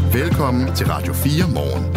Velkommen til Radio 4 morgen.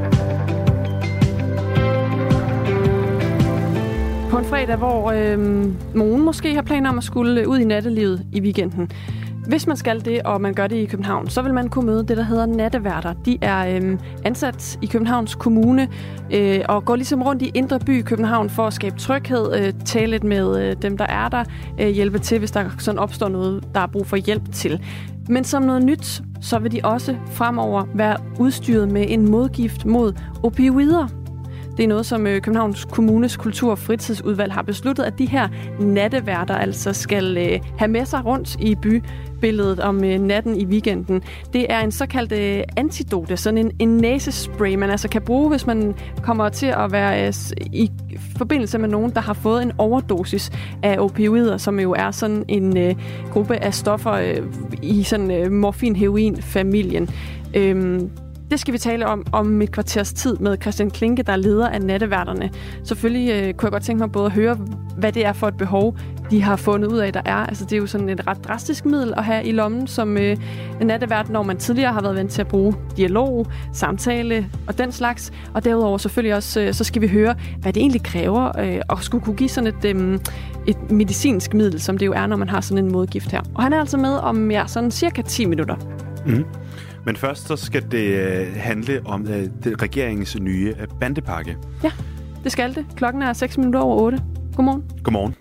På en fredag, hvor nogen måske har planer om at skulle ud i nattelivet i weekenden. Hvis man skal det, og man gør det i København, så vil man kunne møde det, der hedder natteværter. De er ansat i Københavns Kommune og går ligesom rundt i indre by i København for at skabe tryghed, tale lidt med dem, der er der, hjælpe til, hvis der sådan opstår noget, der er brug for hjælp til. Men som noget nyt, så vil de også fremover være udstyret med en modgift mod opioider. Det er noget, som Københavns Kommunes Kultur- og Fritidsudvalg har besluttet, at de her natteværter altså skal have med sig rundt i bybilledet om natten i weekenden. Det er en såkaldt antidote, sådan en næsespray, man altså kan bruge, hvis man kommer til at være i forbindelse med nogen, der har fået en overdosis af opioider, som jo er sådan en gruppe af stoffer i sådan morfin-heroin-familien. Det skal vi tale om et kvarters tid med Christian Klinke, der er leder af natteværterne. Selvfølgelig kunne jeg godt tænke mig både at høre, hvad det er for et behov, de har fundet ud af, der er. Altså, det er jo sådan et ret drastisk middel at have i lommen som nattevært, når man tidligere har været vant til at bruge dialog, samtale og den slags. Og derudover selvfølgelig også, så skal vi høre, hvad det egentlig kræver at skulle kunne give sådan et medicinsk middel, som det jo er, når man har sådan en modgift her. Og han er altså med om sådan cirka 10 minutter. Mm. Men først så skal det handle om regeringens nye bandepakke. Ja, det skal det. Klokken er 6 minutter over 8. Godmorgen. Godmorgen.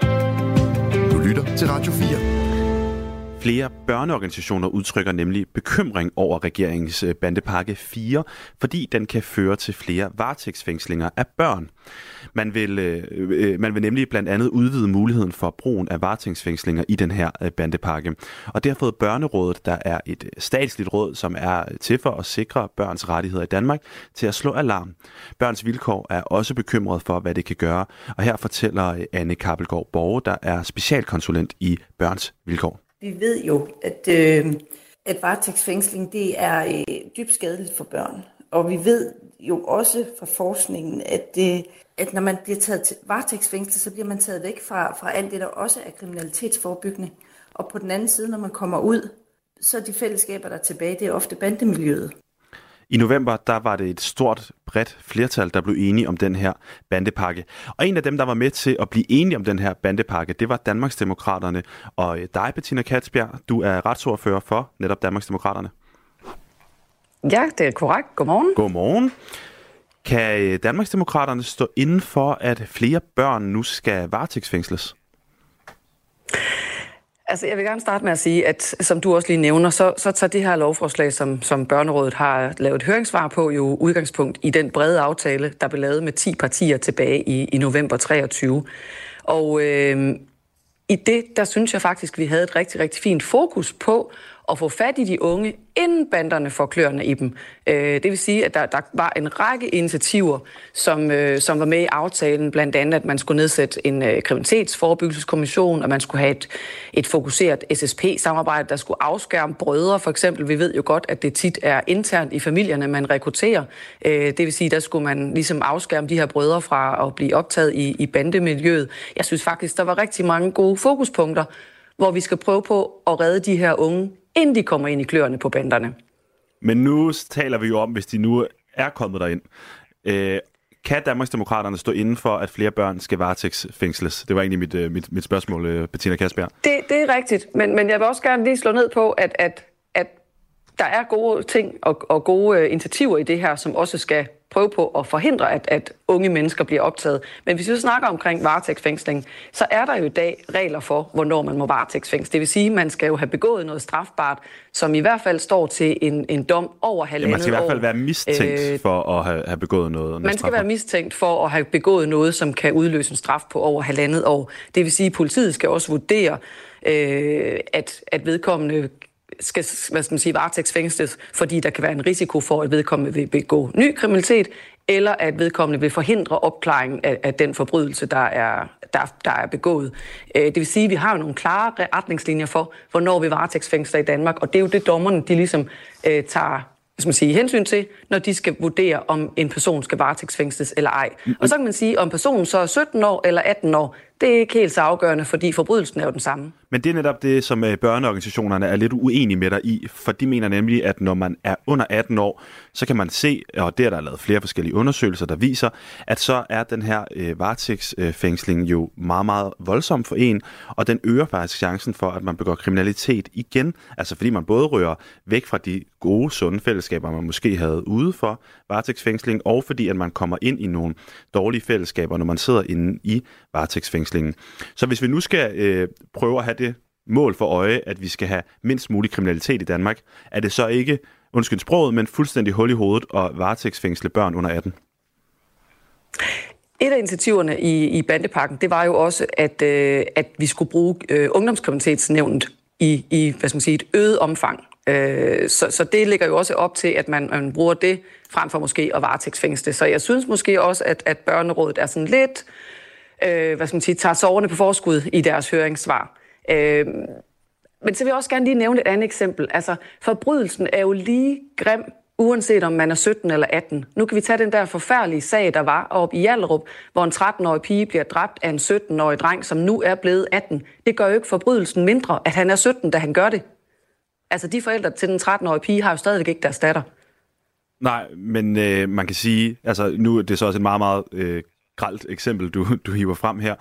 Du lytter til Radio 4. Flere børneorganisationer udtrykker nemlig bekymring over regeringens bandepakke 4, fordi den kan føre til flere varetægtsfængslinger af børn. Man vil nemlig blandt andet udvide muligheden for brugen af varetægtsfængslinger i den her bandepakke. Og det har fået Børnerådet, der er et statsligt råd, som er til for at sikre børns rettigheder i Danmark, til at slå alarm. Børns Vilkår er også bekymret for, hvad det kan gøre. Og her fortæller Anne Kappelgaard Borge, der er specialkonsulent i Børns Vilkår. Vi ved jo, at varetægtsfængsling det er dybt skadeligt for børn. Og vi ved jo også fra forskningen, at når man bliver taget til varetægtsfængsel, så bliver man taget væk fra alt det, der også er kriminalitetsforebyggende. Og på den anden side, når man kommer ud, så er de fællesskaber, der er tilbage, det er ofte bandemiljøet. I november, der var det et stort, bredt flertal, der blev enige om den her bandepakke. Og en af dem, der var med til at blive enige om den her bandepakke, det var Danmarksdemokraterne. Og dig, Bettina Kastbjerg, du er retsordfører for netop Danmarksdemokraterne. Ja, det er korrekt. Godmorgen. Godmorgen. Kan Danmarksdemokraterne stå inden for, at flere børn nu skal varetægtsfængsles? Altså, jeg vil gerne starte med at sige, at som du også lige nævner, så tager det her lovforslag, som Børnerådet har lavet et høringssvar på, jo udgangspunkt i den brede aftale, der blev lavet med 10 partier tilbage i november 23. Og i det, der synes jeg faktisk, vi havde et rigtig, rigtig fint fokus på at få fat i de unge, inden banderne får kløerne i dem. Det vil sige, at der var en række initiativer, som var med i aftalen. Blandt andet, at man skulle nedsætte en kriminalitetsforebyggelseskommission, og man skulle have et fokuseret SSP-samarbejde, der skulle afskærme brødre, for eksempel. Vi ved jo godt, at det tit er internt i familierne, man rekrutterer. Det vil sige, der skulle man ligesom afskærme de her brødre fra at blive optaget i bandemiljøet. Jeg synes faktisk, der var rigtig mange gode fokuspunkter, hvor vi skal prøve på at redde de her unge, inden de kommer ind i kløerne på banderne. Men nu taler vi jo om, hvis de nu er kommet derind. Kan Danmarksdemokraterne stå inden for, at flere børn skal varetægtsfængsles? Det var egentlig mit spørgsmål, Bettina Kastbjerg. Det er rigtigt, men jeg vil også gerne lige slå ned på, at der er gode ting og gode initiativer i det her, som også skal prøve på at forhindre, at unge mennesker bliver optaget. Men hvis vi så snakker omkring varetægtsfængsling, så er der jo i dag regler for, hvornår man må varetægtsfængsle. Det vil sige, at man skal jo have begået noget strafbart, som i hvert fald står til en dom over halvandet år. Man skal i hvert fald være mistænkt for at have begået noget. Man skal være mistænkt for at have begået noget, som kan udløse en straf på over halvandet år. Det vil sige, at politiet skal også vurdere, at vedkommende skal varetægtsfængsles, fordi der kan være en risiko for, at vedkommende vil begå ny kriminalitet, eller at vedkommende vil forhindre opklaringen af den forbrydelse, der er begået. Det vil sige, at vi har jo nogle klare retningslinjer for, hvornår vi varetægtsfængsler i Danmark, og det er jo det, dommerne de ligesom tager hensyn til, når de skal vurdere, om en person skal varetægtsfængsles eller ej. Og så kan man sige, om personen så er 17 år eller 18 år, det er ikke helt så afgørende, fordi forbrydelsen er jo den samme. Men det er netop det, som børneorganisationerne er lidt uenige med dig i, for de mener nemlig, at når man er under 18 år, så kan man se, og det er der lavet flere forskellige undersøgelser, der viser, at så er den her varetægtsfængsling jo meget, meget voldsom for en, og den øger faktisk chancen for, at man begår kriminalitet igen. Altså fordi man både rører væk fra de gode, sunde fællesskaber, man måske havde ude for varetægtsfængsling, og fordi at man kommer ind i nogle dårlige fællesskaber, når man sidder inde i varetægtsfængslingen. Så hvis vi nu skal prøve at have det mål for øje, at vi skal have mindst mulig kriminalitet i Danmark, er det så ikke, undskyld sproget, men fuldstændig hul i hovedet og varetægtsfængsle børn under 18? Et af initiativerne i bandepakken, det var jo også, at vi skulle bruge ungdomskriminalitetsnævnet i hvad skal man sige, et øget omfang. Så det ligger jo også op til, at man bruger det frem for måske at varetægtsfængsle. Så jeg synes måske også, at børnerådet er sådan lidt, hvad skal man sige, tager sårene på forskud i deres høringssvar. Men så vil jeg også gerne lige nævne et andet eksempel. Altså, forbrydelsen er jo lige grim, uanset om man er 17 eller 18. Nu kan vi tage den der forfærdelige sag, der var oppe i Hjallerup, hvor en 13-årig pige bliver dræbt af en 17-årig dreng, som nu er blevet 18. Det gør jo ikke forbrydelsen mindre, at han er 17, da han gør det. Altså, de forældre til den 13-årige pige har jo stadig ikke deres datter. Nej, men man kan sige, altså nu er det så også et meget, meget grelt eksempel, du hiver frem her.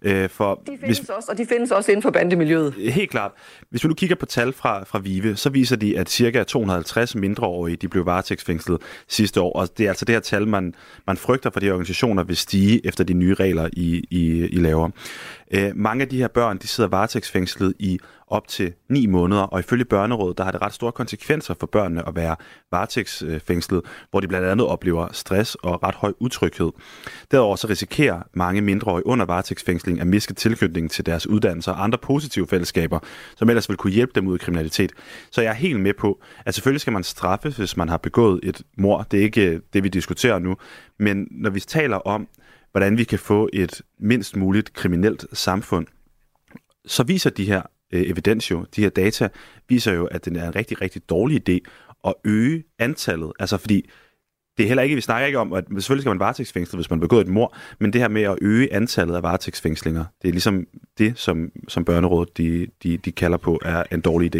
De findes også inden for bandemiljøet. Helt klart. Hvis vi nu kigger på tal fra VIVE, så viser de, at ca. 250 mindreårige de blev varetægtsfængslet sidste år. Og det er altså det her tal, man frygter for de organisationer vil stige efter de nye regler, I laver. Mange af de her børn, de sidder varetægtsfængslet i op til 9 måneder, og ifølge Børnerådet, der har det ret store konsekvenser for børnene at være varetægtsfængslet, hvor de blandt andet oplever stress og ret høj utryghed. Derudover så risikerer mange mindreårige under varetægtsfængsling at miste tilknytningen til deres uddannelser og andre positive fællesskaber, som ellers vil kunne hjælpe dem ud i kriminalitet. Så jeg er helt med på, at selvfølgelig skal man straffes, hvis man har begået et mord. Det er ikke det, vi diskuterer nu. Men når vi taler om, hvordan vi kan få et mindst muligt kriminelt samfund, så viser de her evidens jo, de her data, viser jo, at det er en rigtig, rigtig dårlig idé at øge antallet. Altså fordi, det er heller ikke, vi snakker ikke om, at selvfølgelig skal man varetægtsfængsle, hvis man har begået et mord, men det her med at øge antallet af varetægtsfængslinger, det er ligesom det, som Børnerådet de kalder på, er en dårlig idé.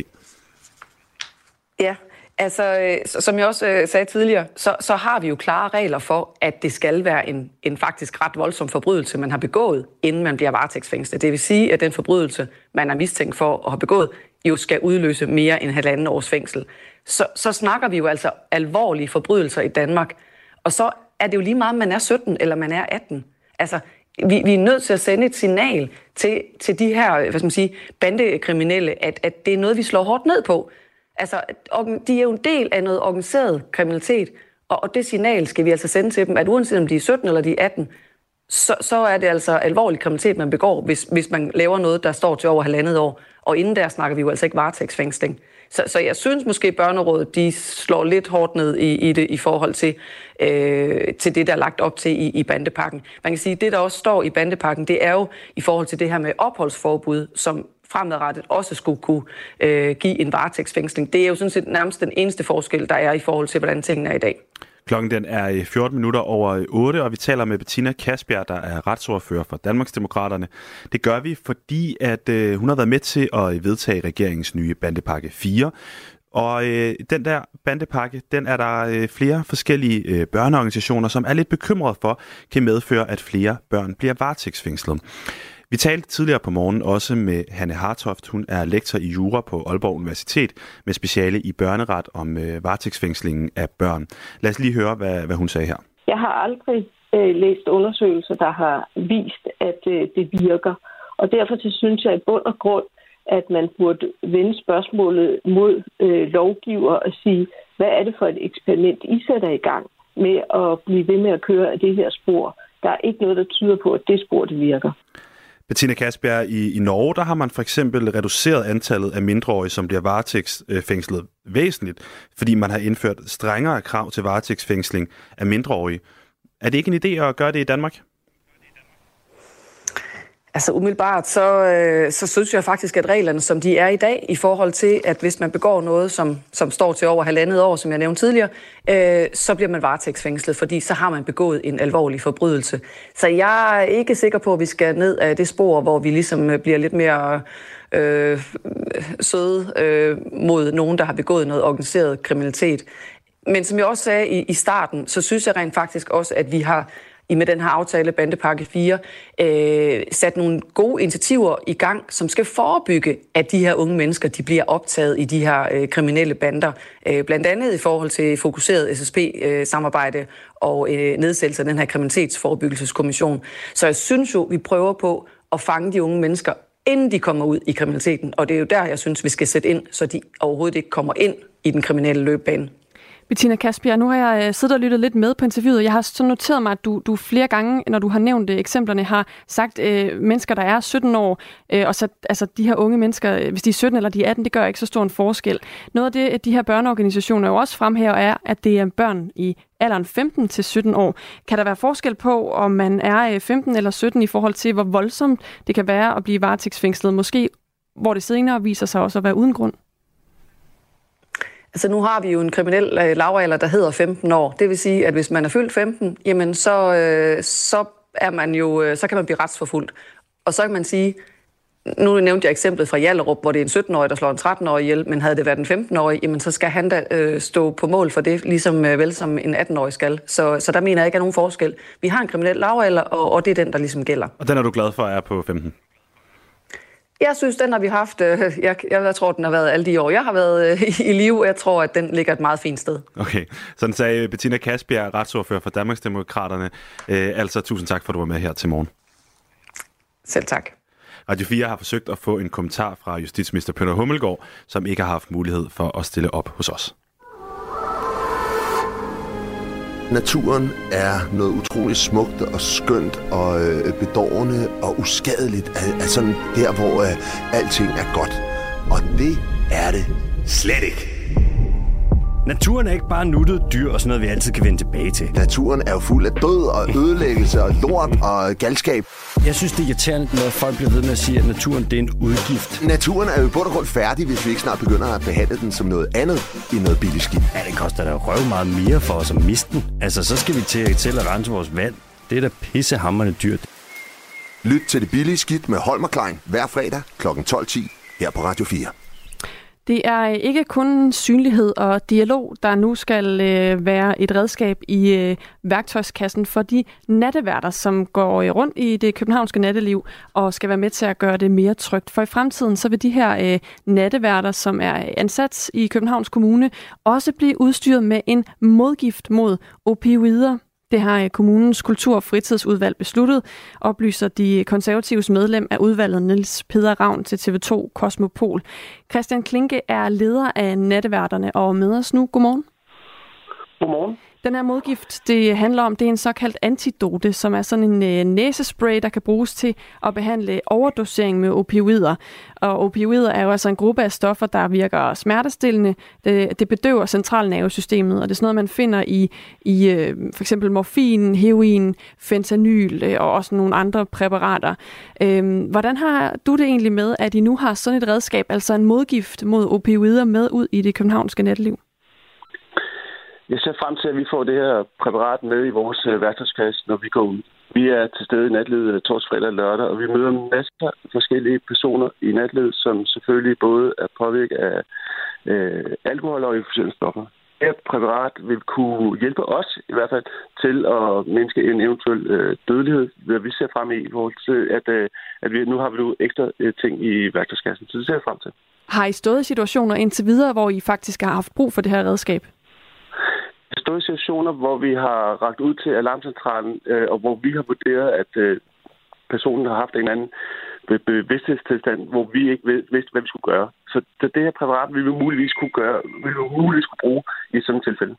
Ja, altså som jeg også sagde tidligere, så har vi jo klare regler for, at det skal være en faktisk ret voldsom forbrydelse, man har begået, inden man bliver varetægtsfængslet. Det vil sige, at den forbrydelse, man er mistænkt for at have begået, jo skal udløse mere end 1,5 års fængsel. Så snakker vi jo altså alvorlige forbrydelser i Danmark. Og så er det jo lige meget, om man er 17 eller man er 18. Altså, vi er nødt til at sende et signal til de her, hvad skal man sige, bandekriminelle, at det er noget, vi slår hårdt ned på. Altså, de er jo en del af noget organiseret kriminalitet, og det signal skal vi altså sende til dem, at uanset om de er 17 eller de er 18, så er det altså alvorlig kriminalitet, man begår, hvis man laver noget, der står til over 1,5 år. Og inden der snakker vi jo altså ikke varetægtsfængsling. Så jeg synes måske, Børnerådet de slår lidt hårdt ned i det i forhold til det, der er lagt op til i bandepakken. Man kan sige, at det, der også står i bandepakken, det er jo i forhold til det her med opholdsforbud, som fremadrettet også skulle kunne give en varetægtsfængsling. Det er jo sådan set nærmest den eneste forskel, der er i forhold til, hvordan tingene er i dag. Klokken den er 14 minutter over 8, og vi taler med Bettina Kastbjerg, der er retsordfører for Danmarksdemokraterne. Det gør vi, fordi at hun har været med til at vedtage regeringens nye bandepakke 4. Og den der bandepakke, den er der flere forskellige børneorganisationer, som er lidt bekymrede for, kan medføre, at flere børn bliver varetægtsfængslet. Vi talte tidligere på morgen også med Hanne Hartoft. Hun er lektor i jura på Aalborg Universitet med speciale i børneret om varetægtsfængslingen af børn. Lad os lige høre, hvad hun sagde her. Jeg har aldrig læst undersøgelser, der har vist, at det virker. Og derfor så synes jeg i bund og grund, at man burde vende spørgsmålet mod lovgiver og sige, hvad er det for et eksperiment, I sætter i gang med at blive ved med at køre af det her spor. Der er ikke noget, der tyder på, at det spor det virker. Bettina Kastbjerg, i Norge, der har man for eksempel reduceret antallet af mindreårige, som bliver varetægtsfængslet væsentligt, fordi man har indført strengere krav til varetægtsfængsling af mindreårige. Er det ikke en idé at gøre det i Danmark? Altså umiddelbart, så synes jeg faktisk, at reglerne, som de er i dag, i forhold til, at hvis man begår noget, som står til over 1,5 år, som jeg nævnte tidligere, så bliver man varetægtsfængslet, fordi så har man begået en alvorlig forbrydelse. Så jeg er ikke sikker på, at vi skal ned af det spor, hvor vi ligesom bliver lidt mere søde mod nogen, der har begået noget organiseret kriminalitet. Men som jeg også sagde i starten, så synes jeg rent faktisk også, at vi har med den her aftale, Bandepakke 4, sat nogle gode initiativer i gang, som skal forebygge, at de her unge mennesker de bliver optaget i de her kriminelle bander. Blandt andet i forhold til fokuseret SSP-samarbejde og nedsættelse af den her kriminalitetsforebyggelseskommission. Så jeg synes jo, vi prøver på at fange de unge mennesker, inden de kommer ud i kriminaliteten. Og det er jo der, jeg synes, vi skal sætte ind, så de overhovedet ikke kommer ind i den kriminelle løbebane. Bettina Kastbjerg, nu har jeg siddet og lyttet lidt med på interviewet. Jeg har så noteret mig, at du flere gange, når du har nævnt eksemplerne, har sagt mennesker, der er 17 år, og så altså de her unge mennesker, hvis de er 17 eller de er 18, det gør ikke så stor en forskel. Noget af det, de her børneorganisationer jo også fremhæver, er, at det er børn i alderen 15 til 17 år. Kan der være forskel på, om man er 15 eller 17 i forhold til, hvor voldsomt det kan være at blive varetægtsfængslet? Måske, hvor det senere viser sig også at være uden grund? Altså nu har vi jo en kriminel lavalder, der hedder 15 år. Det vil sige, at hvis man er fyldt 15, jamen så er man jo, så kan man blive retsforfulgt. Og så kan man sige, nu nævnte jeg eksemplet fra Hjallerup, hvor det er en 17-årig, der slår en 13-årig ihjel, men havde det været en 15-årig, jamen så skal han da stå på mål for det, ligesom vel som en 18-årig skal. Så der mener jeg ikke, at nogen forskel. Vi har en kriminel lavalder, og det er den, der ligesom gælder. Og den er du glad for, er på 15? Jeg synes, den har vi haft. Jeg tror, den har været alle de år, jeg har været i live. Jeg tror, at den ligger et meget fint sted. Okay, sådan sagde Bettina Kastbjerg, retsordfører for Danmarksdemokraterne. Altså, tusind tak for, at du var med her til morgen. Selv tak. Radio 4 har forsøgt at få en kommentar fra justitsminister Peter Hummelgaard, som ikke har haft mulighed for at stille op hos os. Naturen er noget utroligt smukt og skønt og bedårende og uskadeligt. Er sådan der, hvor alting er godt. Og det er det slet ikke. Naturen er ikke bare nuttet dyr og sådan noget, vi altid kan vende tilbage til. Naturen er jo fuld af død og ødelæggelse og lort og galskab. Jeg synes, det er irriterende, når folk bliver ved med at sige, at naturen det er en udgift. Naturen er jo i bund og grund færdig, hvis vi ikke snart begynder at behandle den som noget andet end noget billigt skidt. Ja, det koster da røv meget mere for os at miste den. Altså, så skal vi til at rense vores vand. Det er da pissehamrende dyrt. Lyt til det billige skidt med Holm og Klein hver fredag kl. 12:10 her på Radio 4. Det er ikke kun synlighed og dialog, der nu skal være et redskab i værktøjskassen for de natteværter, som går rundt i det københavnske natteliv og skal være med til at gøre det mere trygt. For i fremtiden så vil de her natteværter, som er ansat i Københavns Kommune, også blive udstyret med en modgift mod opioider. Det har kommunens kultur- og fritidsudvalg besluttet, oplyser de konservatives medlem af udvalget Niels Peder Ravn til TV2 Kosmopol. Christian Klinke er leder af natteværterne og med os nu. Godmorgen. Godmorgen. Den her modgift, det handler om, det er en såkaldt antidote, som er sådan en næsespray, der kan bruges til at behandle overdosering med opioider. Og opioider er jo altså en gruppe af stoffer, der virker smertestillende. Det bedøver centralnervesystemet, og det er sådan noget, man finder i for eksempel morfin, heroin, fentanyl og også nogle andre præparater. Hvordan har du det egentlig med, at I nu har sådan et redskab, altså en modgift mod opioider, med ud i det københavnske natteliv? Jeg ser frem til, at vi får det her præparat med i vores værktøjskasse, når vi går ud. Vi er til stede i natlivet torsdag, fredag og lørdag, og vi møder masser af forskellige personer i natlivet, som selvfølgelig både er påvirket af alkohol og euforiserende stoffer. Det her præparat vil kunne hjælpe os i hvert fald til at mindske en eventuel dødelighed, hvad vi ser frem i forhold til, at vi nu har ekstra ting i værktøjskassen, så det ser jeg frem til. Har I stået i situationer indtil videre, hvor I faktisk har haft brug for det her redskab? Stået i situationer, hvor vi har rakt ud til alarmcentralen, og hvor vi har vurderet, at personen har haft en anden bevidsthedstilstand, hvor vi ikke vidste, hvad vi skulle gøre. Så det her præparat vil vi muligvis kunne bruge i sådan et tilfælde.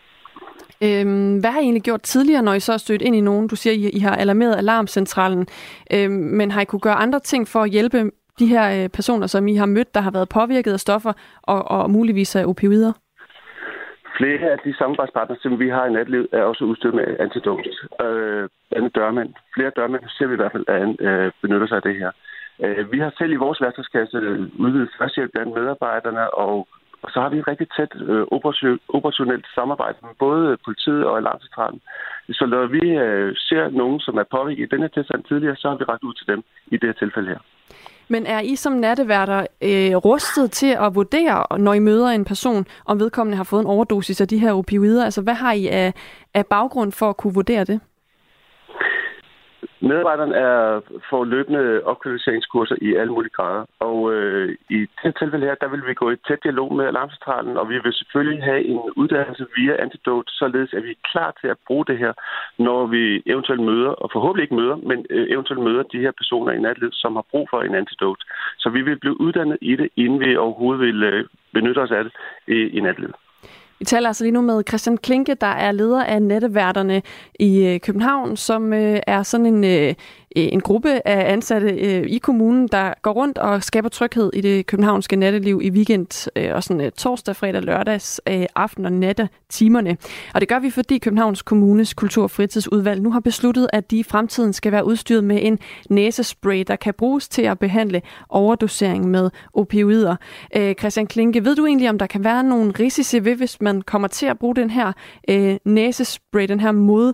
Hvad har I egentlig gjort tidligere, når I så er stødt ind i nogen? Du siger, I har alarmeret alarmcentralen, men har I kunne gøre andre ting for at hjælpe de her personer, som I har mødt, der har været påvirket af stoffer og muligvis af opioider? Flere af de samarbejdspartnere, som vi har i natlivet, er også udstyret med antidot. Andet dørmænd. Flere dørmænd ser vi i hvert fald benytter sig af det her. Vi har selv i vores værktøjskasse udvidet førstehjælp blandt medarbejderne, og så har vi et rigtig tæt operationelt samarbejde med både politiet og alarmcentralen. Så når vi ser nogen, som er påvirket i denne tilstand tidligere, så har vi rakt ud til dem i det her tilfælde her. Men er I som natteværter rustet til at vurdere, når I møder en person, om vedkommende har fået en overdosis af de her opioider? Altså, hvad har I af baggrund for at kunne vurdere det? Medarbejderne får løbende opkvalificeringskurser i alle mulige grader, og i det tilfælde her, der vil vi gå i tæt dialog med alarmcentralen, og vi vil selvfølgelig have en uddannelse via antidot, således at vi er klar til at bruge det her, når vi eventuelt møder, og forhåbentlig ikke møder, men eventuelt møder de her personer i natlivet, som har brug for en antidot. Så vi vil blive uddannet i det, inden vi overhovedet vil benytte os af det i natlivet. Vi taler altså lige nu med Christian Klinke, der er leder af natteværterne i København, som er sådan en gruppe af ansatte i kommunen, der går rundt og skaber tryghed i det københavnske natteliv i weekend og sådan torsdag, fredag, lørdags, aften og nattetimerne. Og det gør vi, fordi Københavns Kommunes Kultur- og Fritidsudvalg nu har besluttet, at de i fremtiden skal være udstyret med en næsespray, der kan bruges til at behandle overdosering med opioider. Christian Klinke, ved du egentlig, om der kan være nogle risici ved, hvis man kommer til at bruge den her næsespray, den her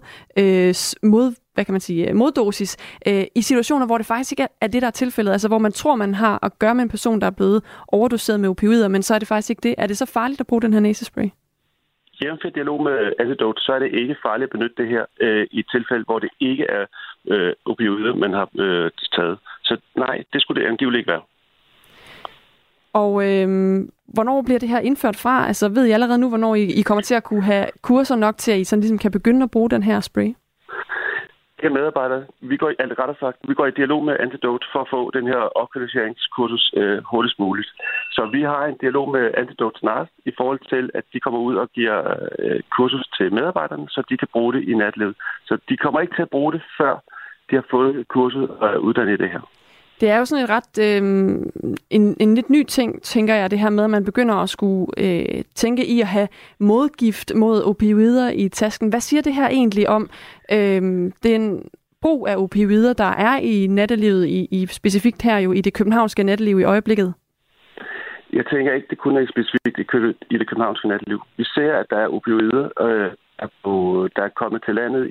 moddosis, i situationer, hvor det faktisk ikke er det, der er tilfældet, altså hvor man tror, man har at gøre med en person, der er blevet overdoseret med opioider, men så er det faktisk ikke det. Er det så farligt at bruge den her næsespray? Jævnfør dialog med antidot, så er det ikke farligt at benytte det her i et tilfælde, hvor det ikke er opioider, man har taget. Så nej, det skulle det angiveligt ikke være. Og hvornår bliver det her indført fra? Altså ved I allerede nu, hvornår I kommer til at kunne have kurser nok til, at I sådan ligesom kan begynde at bruge den her spray? Her medarbejdere, vi går i dialog med antidot for at få den her opkvalificeringskursus hurtigst muligt. Så vi har en dialog med antidot snart i forhold til, at de kommer ud og giver kursus til medarbejderne, så de kan bruge det i natlivet. Så de kommer ikke til at bruge det, før de har fået kurset og uddannet i det her. Det er jo sådan et ret en lidt ny ting, tænker jeg, det her med, at man begynder at skulle tænke i at have modgift mod opioider i tasken. Hvad siger det her egentlig om den brug af opioider, der er i nattelivet, i specifikt her jo i det københavnske natteliv i øjeblikket? Jeg tænker ikke, det kun er specifikt i det københavnske natteliv. Vi ser, at der er opioider, der er kommet til landet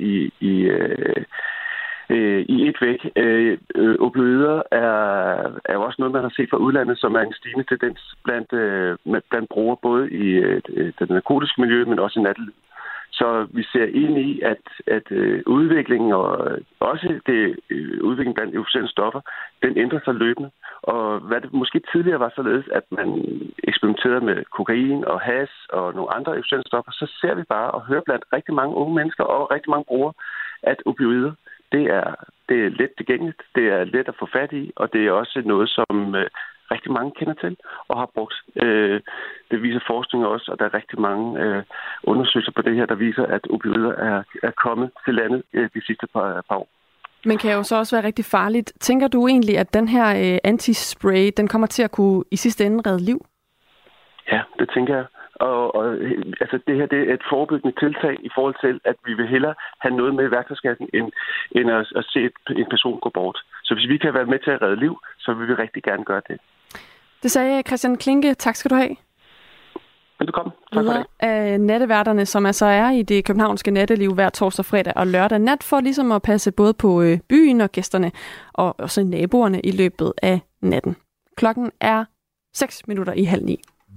i et væk. Opioider er jo også noget, man har set fra udlandet, som er en stigende tendens blandt brugere, både i det narkotiske miljø, men også i nattelivet. Så vi ser ind i, at udviklingen og også udviklingen blandt euforiserende stoffer, den ændrer sig løbende. Og hvad det måske tidligere var således, at man eksperimenterede med kokain og hash og nogle andre euforiserende stoffer, så ser vi bare og hører blandt rigtig mange unge mennesker og rigtig mange brugere, at opioider, det er let tilgængeligt, det er let at få fat i, og det er også noget, som rigtig mange kender til og har brugt. Det viser forskning også, og der er rigtig mange undersøgelser på det her, der viser, at opioider er kommet til landet de sidste par år. Men kan jo så også være rigtig farligt. Tænker du egentlig, at den her antispray, den kommer til at kunne i sidste ende redde liv? Ja, det tænker jeg. Og altså det her, det er et forebyggende tiltag i forhold til, at vi vil hellere have noget med i værktøjskassen, end at se en person gå bort. Så hvis vi kan være med til at redde liv, så vil vi rigtig gerne gøre det. Det sagde Christian Klinke. Tak skal du have. Velkommen. Tak for det. Af natteværterne, som altså er i det københavnske natteliv hver torsdag, fredag og lørdag nat, for ligesom at passe både på byen og gæsterne, og også naboerne i løbet af natten. Klokken er 8:06.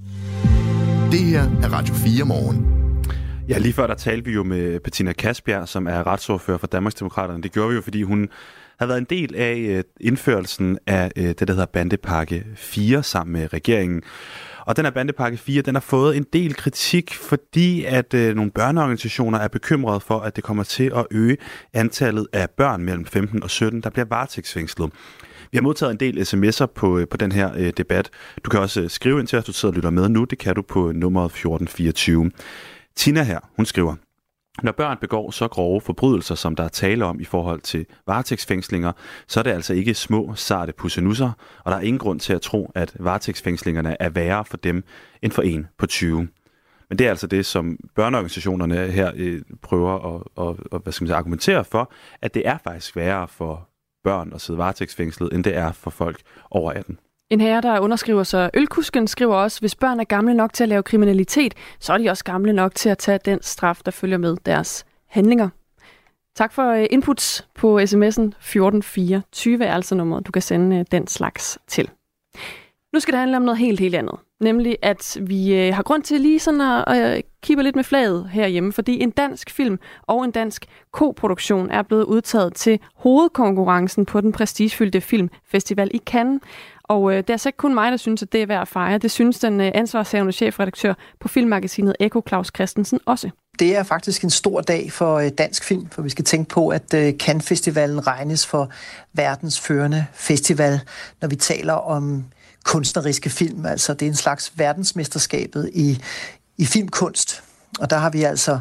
Det her er Radio 4 morgen. Ja, lige før der talte vi jo med Bettina Kasbjerg, som er retsordfører for Danmarksdemokraterne. Det gjorde vi jo, fordi hun har været en del af indførelsen af det, der hedder Bandepakke 4 sammen med regeringen. Og den her Bandepakke 4, den har fået en del kritik, fordi at nogle børneorganisationer er bekymrede for, at det kommer til at øge antallet af børn mellem 15 og 17, der bliver varetægtsfængslet. Vi har modtaget en del sms'er på den her debat. Du kan også skrive ind til os, du sidder og lytter med nu. Det kan du på nummeret 1424. Tina her, hun skriver: Når børn begår så grove forbrydelser, som der er tale om i forhold til varetægtsfængslinger, så er det altså ikke små, sarte pussenusser, og der er ingen grund til at tro, at varetægtsfængslingerne er værre for dem end for en på 20. Men det er altså det, som børneorganisationerne her prøver at argumentere for, at det er faktisk sværere for børn at sidde varetægtsfængslet, end det er for folk over 18. En herre, der underskriver sig Ølkusken, skriver også, hvis børn er gamle nok til at lave kriminalitet, så er de også gamle nok til at tage den straf, der følger med deres handlinger. Tak for inputs på sms'en 1424 er altså nummeret, du kan sende den slags til. Nu skal det handle om noget helt andet. Nemlig, at vi har grund til lige sådan at kippe lidt med flaget herhjemme, fordi en dansk film og en dansk koproduktion er blevet udtaget til hovedkonkurrencen på den prestigefyldte filmfestival i Cannes. Og det er altså ikke kun mig, der synes, at det er værd at fejre. Det synes den ansvarshavende chefredaktør på filmmagasinet Ekko, Claus Christensen, også. Det er faktisk en stor dag for dansk film, for vi skal tænke på, at Cannes Festivalen regnes for verdens førende festival, når vi taler om kunstneriske film. Altså det er en slags verdensmesterskabet i filmkunst. Og der har vi altså,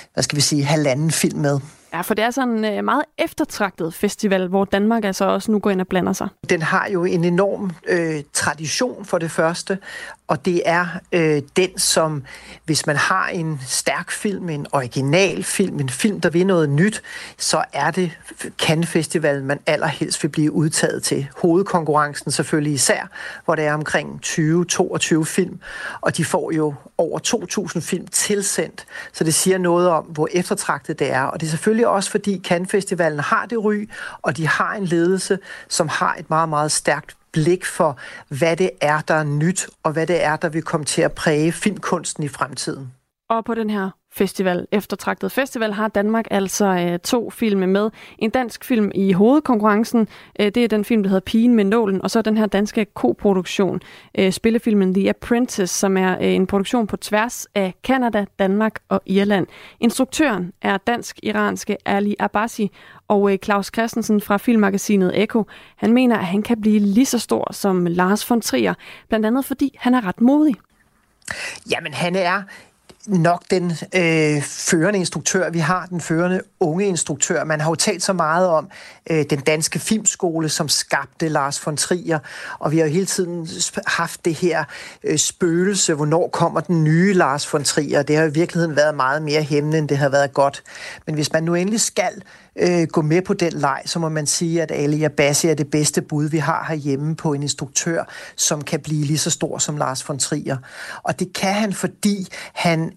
1,5 film med. Ja, for det er sådan en meget eftertragtet festival, hvor Danmark altså også nu går ind og blander sig. Den har jo en enorm tradition for det første, og det er den, som hvis man har en stærk film, en original film, en film, der vil noget nyt, så er det Cannes Festival, man allerhelst vil blive udtaget til. Hovedkonkurrencen selvfølgelig især, hvor der er omkring 20-22 film, og de får jo over 2.000 film tilsendt, så det siger noget om, hvor eftertragtet det er, og det er selvfølgelig også fordi Cannes Festivalen har det ry, og de har en ledelse, som har et meget, meget stærkt blik for, hvad det er, der er nyt, og hvad det er, der vil komme til at præge filmkunsten i fremtiden. Og på den her eftertragtet festival, har Danmark altså 2 film med. En dansk film i hovedkonkurrencen, det er den film, der hedder Pigen med nålen, og så den her danske koproduktion, spillefilmen The Apprentice, som er en produktion på tværs af Canada, Danmark og Irland. Instruktøren er dansk-iranske Ali Abbasi, og Claus Christensen fra filmmagasinet Ekko, han mener, at han kan blive lige så stor som Lars von Trier, blandt andet fordi han er ret modig. Jamen, han er nok den førende instruktør. Vi har den førende unge instruktør. Man har jo talt så meget om den danske filmskole, som skabte Lars von Trier, og vi har jo hele tiden haft det her spøgelse, hvornår kommer den nye Lars von Trier. Det har i virkeligheden været meget mere hæmmende, end det har været godt. Men hvis man nu endelig skal gå med på den leg, så må man sige, at Ali Abbasi er det bedste bud, vi har herhjemme på en instruktør, som kan blive lige så stor som Lars von Trier. Og det kan han, fordi han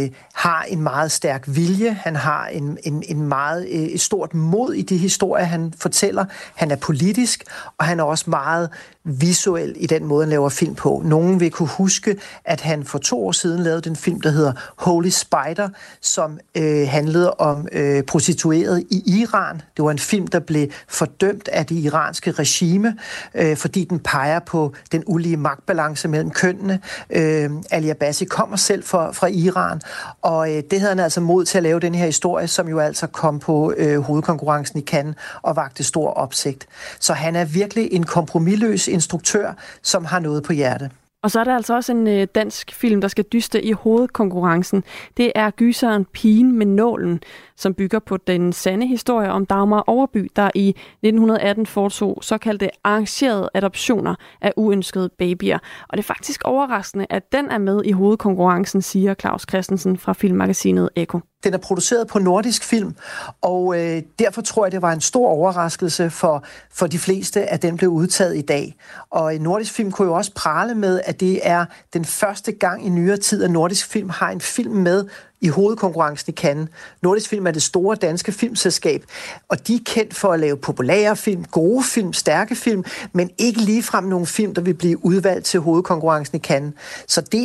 har en meget stærk vilje, han har en meget stort mod i de historier, han fortæller. Han er politisk, og han er også meget visuel i den måde, han laver film på. Nogen vil kunne huske, at han for 2 år siden lavede den film, der hedder Holy Spider, som handlede om prostituerede i Iran. Det var en film, der blev fordømt af det iranske regime, fordi den peger på den ulige magtbalance mellem kønnene. Ali Abbasi kommer selv fra Iran, og det havde han altså mod til at lave den her historie, som jo altså kom på hovedkonkurrencen i Cannes og vagte stor opsigt. Så han er virkelig en kompromisløs instruktør, som har noget på hjerte. Og så er der altså også en dansk film, der skal dyste i hovedkonkurrencen. Det er gyseren Pigen med nålen, som bygger på den sande historie om Dagmar Overby, der i 1918 foretog såkaldte arrangerede adoptioner af uønskede babyer. Og det er faktisk overraskende, at den er med i hovedkonkurrencen, siger Claus Christensen fra filmmagasinet Ekko. Den er produceret på Nordisk Film, og derfor tror jeg, det var en stor overraskelse for de fleste, at den blev udtaget i dag. Og Nordisk Film kunne jo også prale med, at det er den første gang i nyere tid, at Nordisk Film har en film med i hovedkonkurrencen i Cannes. Nordisk Film er det store danske filmselskab, og de er kendt for at lave populære film, gode film, stærke film, men ikke ligefrem nogle film, der vil blive udvalgt til hovedkonkurrencen i Cannes. Så det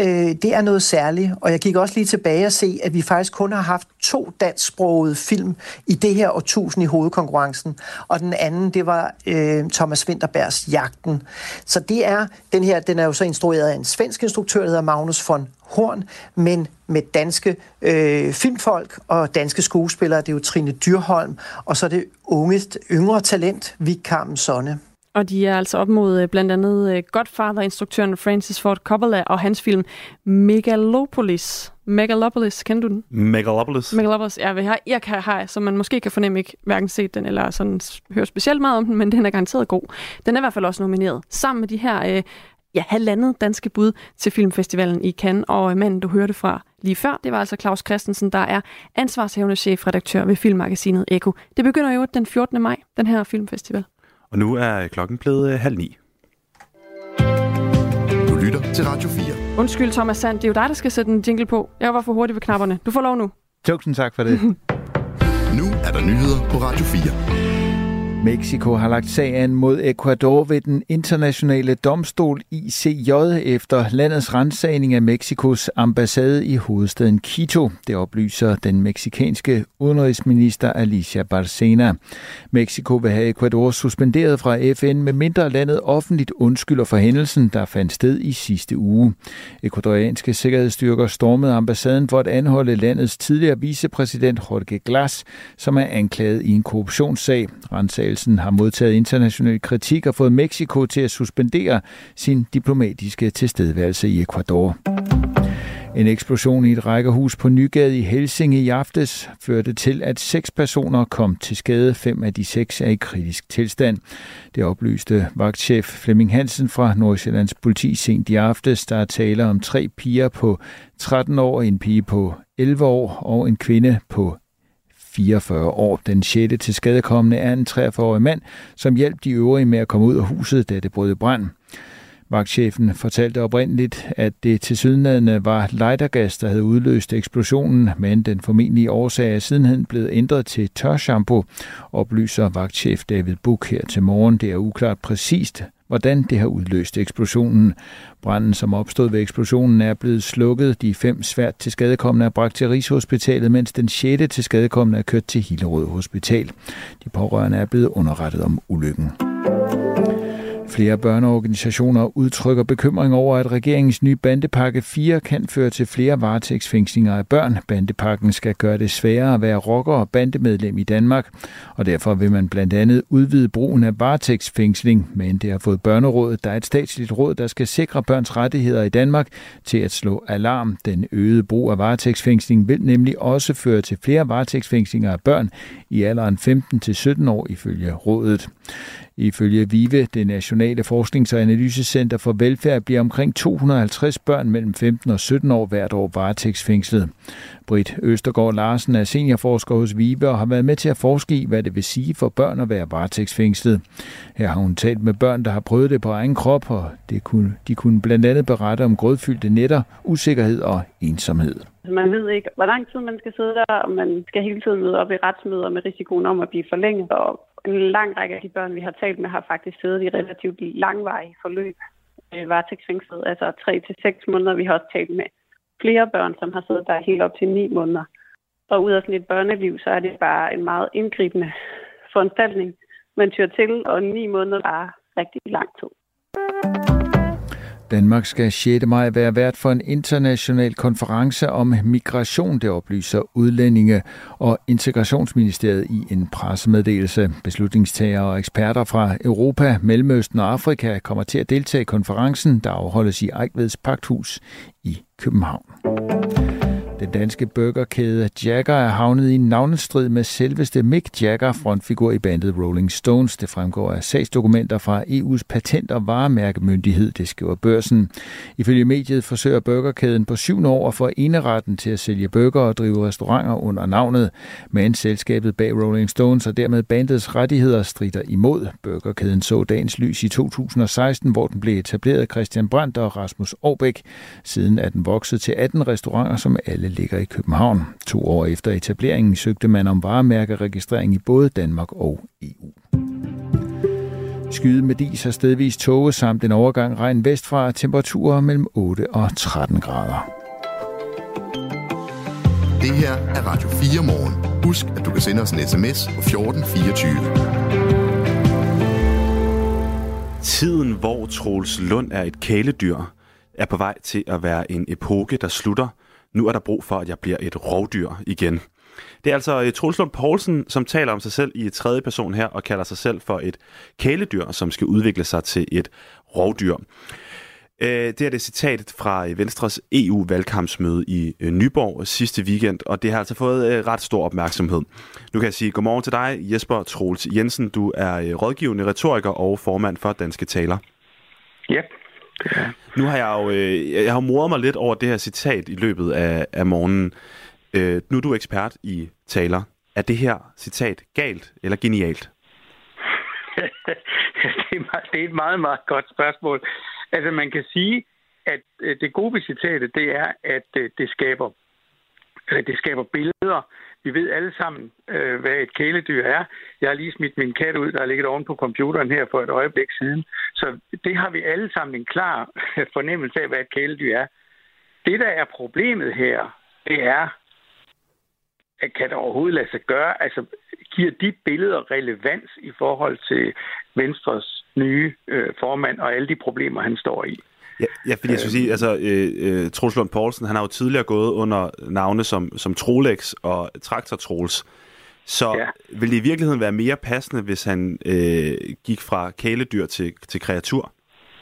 er noget særligt, og jeg gik også lige tilbage og se, at vi faktisk kun har haft 2 dansksprogede film i det her årtusind i hovedkonkurrencen, og den anden, det var Thomas Vinterbergs Jagten. Så det er den er jo så instrueret af en svensk instruktør, der hedder Magnus von Horn, men med danske filmfolk og danske skuespillere. Det er jo Trine Dyrholm, og så er det yngre talent, Vigkarmen Sonne. Og de er altså op mod blandt andet Godfather-instruktøren Francis Ford Coppola og hans film Megalopolis. Megalopolis, kender du den? Megalopolis, ja, jeg har, som man måske kan fornemme, ikke hverken set den eller sådan høre specielt meget om den, men den er garanteret god. Den er i hvert fald også nomineret. Sammen med de her 1,5 danske bud til filmfestivalen i Cannes, og manden, du hørte fra lige før, det var altså Claus Christensen, der er ansvarshævende chefredaktør ved filmmagasinet Ekko. Det begynder jo den 14. maj, den her filmfestival. Og nu er klokken blevet 8:30. Du lytter til Radio 4. Undskyld, Thomas Sand, det er jo dig, der skal sætte en jingle på. Jeg var for hurtig ved knapperne. Du får lov nu. Tusind tak for det. Nu er der nyheder på Radio 4. Mexico har lagt sag an mod Ecuador ved den internationale domstol ICJ efter landets ransagning af Mexikos ambassade i hovedstaden Quito. Det oplyser den mexikanske udenrigsminister Alicia Bárcena. Mexico vil have Ecuador suspenderet fra FN, medmindre landet offentligt undskylder for hændelsen, der fandt sted i sidste uge. Ecuadorianske sikkerhedsstyrker stormede ambassaden for at anholde landets tidligere vicepræsident Jorge Glas, som er anklaget i en korruptionssag. Har modtaget international kritik og fået Mexico til at suspendere sin diplomatiske tilstedeværelse i Ecuador. En eksplosion i et rækkehus på Nygade i Helsinge i aftes førte til, at 6 personer kom til skade. 5 af de 6 er i kritisk tilstand. Det oplyste vagtchef Flemming Hansen fra Nordsjællands politi sent i aftes. Der er tale om 3 piger på 13 år, en pige på 11 år og en kvinde på 44 år. Den 6. tilskadekomne er en 43-årig mand, som hjalp de øvrige med at komme ud af huset, da det brød i brand. Vagtchefen fortalte oprindeligt, at det tilsyneladende var lightergas, der havde udløst eksplosionen, men den formentlige årsag er sidenhen blevet ændret til tørshampoo, oplyser vagtchef David Buch her til morgen. Det er uklart præcist, hvordan det har udløst eksplosionen. Branden, som opstod ved eksplosionen, er blevet slukket. De 5 svært tilskadekomne er bragt til Rigshospitalet, mens den 6. tilskadekomne er kørt til Hillerød Hospital. De pårørende er blevet underrettet om ulykken. Flere børneorganisationer udtrykker bekymring over, at regeringens nye bandepakke 4 kan føre til flere varetægtsfængslinger af børn. Bandepakken skal gøre det sværere at være rocker og bandemedlem i Danmark, og derfor vil man blandt andet udvide brugen af varetægtsfængsling, men det har fået Børnerådet, der er et statsligt råd, der skal sikre børns rettigheder i Danmark, til at slå alarm. Den øgede brug af varetægtsfængsling vil nemlig også føre til flere varetægtsfængslinger af børn i alderen 15 til 17 år, ifølge rådet. Ifølge VIVE, det nationale forsknings- og analysecenter for velfærd, bliver omkring 250 børn mellem 15 og 17 år hvert år varetægtsfængslet. Britt Østergaard Larsen er seniorforsker hos VIVE og har været med til at forske i, hvad det vil sige for børn at være varetægtsfængslet. Her har hun talt med børn, der har prøvet det på egen krop, og de kunne blandt andet berette om grødfyldte nætter, usikkerhed og ensomhed. Man ved ikke, hvor lang tid man skal sidde der, og man skal hele tiden møde op i retsmøder med risikoen om at blive forlænget. Og en lang række af de børn, vi har talt med, har faktisk siddet i relativt langvarige forløb varetægtsfængslet, altså 3 til 6 måneder. Vi har også talt med flere børn, som har siddet der helt op til 9 måneder. Og ud af sådan et børneliv, så er det bare en meget indgribende foranstaltning, man tyr til, og 9 måneder er rigtig lang tid. Danmark skal 6. maj være vært for en international konference om migration, det oplyser Udlændinge- og Integrationsministeriet i en pressemeddelelse. Beslutningstagere og eksperter fra Europa, Mellemøsten og Afrika kommer til at deltage i konferencen, der afholdes i Eigtveds Pagthus i København. Den danske burgerkæde Jagger er havnet i en navnestrid med selveste Mick Jagger, frontfigur i bandet Rolling Stones. Det fremgår af sagsdokumenter fra EU's patent- og varemærkemyndighed, det skriver Børsen. Ifølge mediet forsøger burgerkæden på 7. år at få eneretten til at sælge burger og drive restauranter under navnet. Men selskabet bag Rolling Stones og dermed bandets rettigheder strider imod. Burgerkæden så dagens lys i 2016, hvor den blev etableret af Christian Brandt og Rasmus Aarbæk. Siden er den vokset til 18 restauranter, som alle ligger i København. 2 år efter etableringen søgte man om varemærkeregistrering i både Danmark og EU. Skyet med dis og stedvis tåge samt en overgang regn vestfra, temperaturer mellem 8 og 13 grader. Det her er Radio 4 morgen. Husk, at du kan sende os en sms på 1424. Tiden, hvor Troels Lund er et kæledyr, er på vej til at være en epoke, der slutter. Nu er der brug for, at jeg bliver et rovdyr igen. Det er altså Troels Lund Poulsen, som taler om sig selv i tredje person her, og kalder sig selv for et kæledyr, som skal udvikle sig til et rovdyr. Det er det citat fra Venstres EU-valgkampsmøde i Nyborg sidste weekend, og det har altså fået ret stor opmærksomhed. Nu kan jeg sige godmorgen til dig, Jesper Troels Jensen. Du er rådgivende retoriker og formand for Danske Taler. Ja. Nu har jeg har moret mig lidt over det her citat i løbet af morgenen. Nu er du ekspert i taler. Er det her citat galt eller genialt? Det er et meget, meget godt spørgsmål. Altså man kan sige, at det gode ved citatet, det er, at det skaber billeder. Vi ved alle sammen, hvad et kæledyr er. Jeg har lige smidt min kat ud, der har ligget oven på computeren her for et øjeblik siden. Så det har vi alle sammen en klar fornemmelse af, hvad et kæledyr er. Det, der er problemet her, det er, at kan det overhovedet lade sig gøre? Altså, giver de billeder relevans i forhold til Venstres nye formand og alle de problemer, han står i? Ja, fordi jeg skulle sige, altså Troels Lund Poulsen, han har jo tidligere gået under navne som Trolex og Traktor Troels. Så ville det i virkeligheden være mere passende, hvis han gik fra kæledyr til kreatur?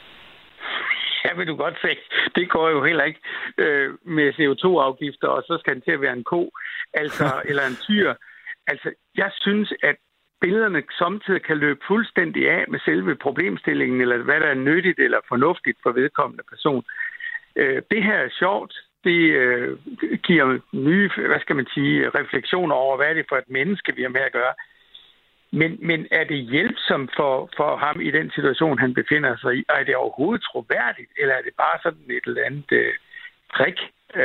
Ja, vil du godt se. Det går jo heller ikke med CO2-afgifter, og så skal han til at være en ko, altså, eller en tyr. Altså, jeg synes, at billederne samtidig kan løbe fuldstændig af med selve problemstillingen, eller hvad der er nyttigt eller fornuftigt for vedkommende person. Det her er sjovt. Det giver nye, refleksioner over, hvad er det for et menneske, vi har med at gøre. Men er det hjælpsomt for ham i den situation, han befinder sig i? Er det overhovedet troværdigt, eller er det bare sådan et eller andet trick?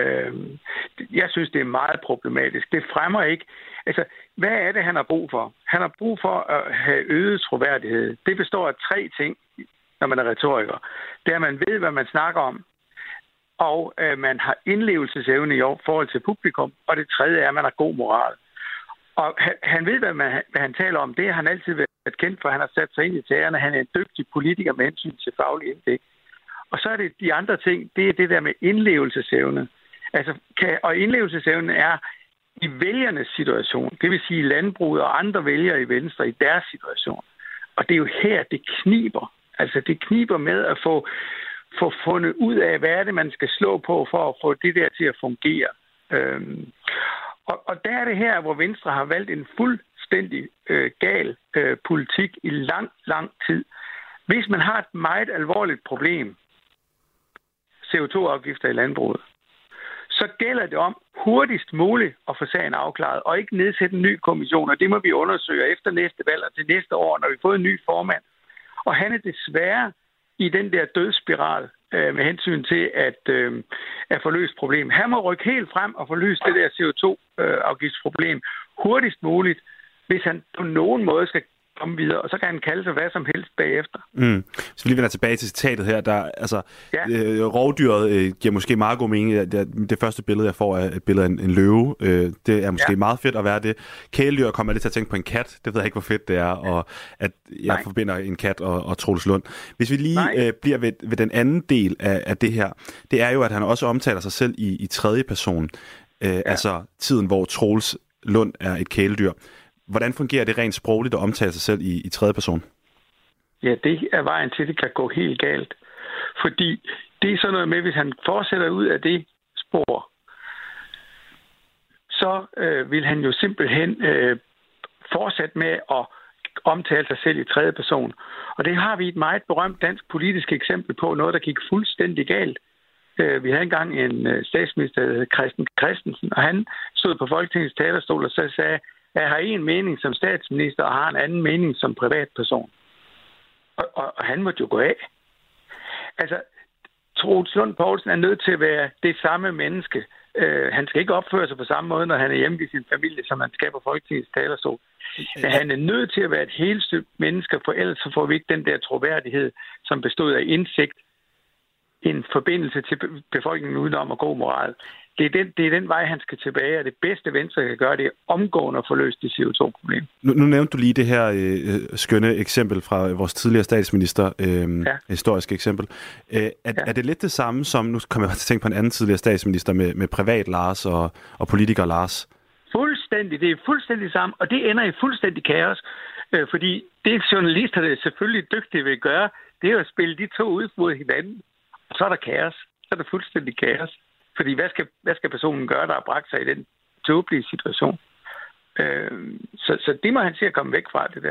Jeg synes, det er meget problematisk. Det fremmer ikke. Altså, hvad er det, han har brug for? Han har brug for at have øget troværdighed. Det består af 3 ting, når man er retoriker. Det er, at man ved, hvad man snakker om, og man har indlevelsesevne i forhold til publikum, og det tredje er, at man har god moral. Og han ved, hvad han taler om. Det har han altid været kendt for. Han har sat sig ind i sagerne. Han er en dygtig politiker med hensyn til faglig indblik. Og så er det de andre ting, det er det der med indlevelsesevne. Altså, og indlevelsesevnen er i vælgernes situation. Det vil sige landbruget og andre vælgere i Venstre i deres situation. Og det er jo her, det kniber. Altså, det kniber med at få fundet ud af, hvad er det, man skal slå på for at få det der til at fungere. Og der er det her, hvor Venstre har valgt en fuldstændig gal politik i lang, lang tid. Hvis man har et meget alvorligt problem, CO2-afgifter i landbruget, så gælder det om hurtigst muligt at få sagen afklaret, og ikke nedsætte en ny kommission, og det må vi undersøge efter næste valg og til næste år, når vi får en ny formand. Og han er desværre i den der dødsspiral med hensyn til at få løst problem. Han må rykke helt frem og få løst det der CO2-afgiftsproblem hurtigst muligt, hvis han på nogen måde skal komme videre, og så kan han kalde sig hvad som helst bagefter. Så vi lige vender tilbage til citatet her. Rovdyret giver måske meget god mening. Det første billede, jeg får, er et billede af en løve. Det er måske meget fedt at være det. Kæledyr kommer lidt til at tænke på en kat. Det ved jeg ikke, hvor fedt det er, og at jeg forbinder en kat og Troels Lund. Hvis vi lige bliver ved den anden del af det her, det er jo, at han også omtaler sig selv i tredje person. Altså tiden, hvor Troels Lund er et kæledyr. Hvordan fungerer det rent sprogligt at omtale sig selv i tredje person? Ja, det er vejen til, det kan gå helt galt. Fordi det er sådan noget med, hvis han fortsætter ud af det spor, så vil han jo simpelthen fortsætte med at omtale sig selv i tredje person. Og det har vi et meget berømt dansk politisk eksempel på, noget der gik fuldstændig galt. Vi havde engang en statsminister, der hed Christen Christensen, og han stod på Folketingets talerstol og så sagde, jeg har en mening som statsminister, og har en anden mening som privatperson. Og han måtte jo gå af. Altså, Troels Lund Poulsen er nødt til at være det samme menneske. Han skal ikke opføre sig på samme måde, når han er hjemme i sin familie, som han skal på Folketingets talerstol. Han er nødt til at være et helstøbt menneske, for ellers så får vi ikke den der troværdighed, som bestod af indsigt, en forbindelse til befolkningen udenom og god moral. Det er den vej, han skal tilbage, og det bedste Venstre kan gøre, det er omgående at få løst det CO2-problem. Nu nævnte du lige det her skønne eksempel fra vores tidligere statsminister, historiske eksempel. Er det lidt det samme som, nu kommer jeg til at tænke på en anden tidligere statsminister med privat Lars og politiker Lars? Fuldstændig, det er fuldstændig samme, og det ender i fuldstændig kaos, fordi det journalister, der selvfølgelig dygtige vil gøre, det er at spille de to ud mod hinanden, og så er der kaos. Så er der fuldstændig kaos. Fordi hvad skal personen gøre, der har bragt sig i den tåbelige situation? Så det må han se at komme væk fra, det der.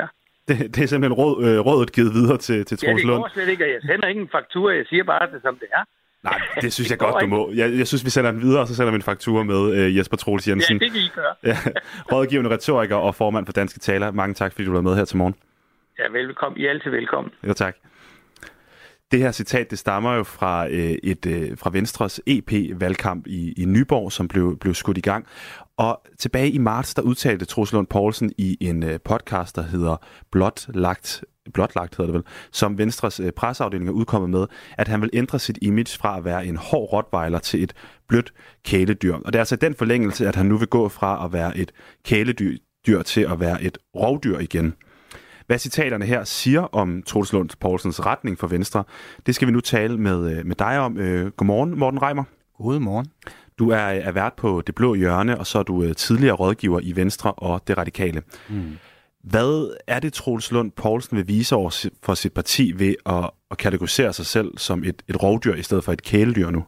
Det er simpelthen rådet givet videre til Troels Lund. Ja, det går slet ikke, og jeg sender ikke en faktura, jeg siger bare det, som det er. Nej, det synes jeg godt, du må. Jeg synes, vi sender den videre, og så sender vi en faktura med Jesper Troels Jensen. Ja, det kan I gøre. Ja, rådgivende retoriker og formand for Danske Taler. Mange tak, fordi du var med her til morgen. Ja, velkommen. I er altid velkommen. Jo, tak. Det her citat, det stammer jo fra Venstres EP-valgkamp i Nyborg, som blev skudt i gang. Og tilbage i marts, der udtalte Troels Lund Poulsen i en podcast, der hedder Blotlagt hedder det vel, som Venstres presseafdeling er udkommet med, at han vil ændre sit image fra at være en hård rottweiler til et blødt kæledyr. Og det er altså den forlængelse, at han nu vil gå fra at være et kæledyr til at være et rovdyr igen. Hvad citaterne her siger om Troels Lund Poulsens retning for Venstre, det skal vi nu tale med dig om. Godmorgen, Morten Reimer. Godmorgen. Du er vært på Det Blå Hjørne, og så er du tidligere rådgiver i Venstre og Det Radikale. Hvad er det, Troels Lund Poulsen vil vise over for sit parti ved at kategorisere sig selv som et rovdyr i stedet for et kæledyr nu?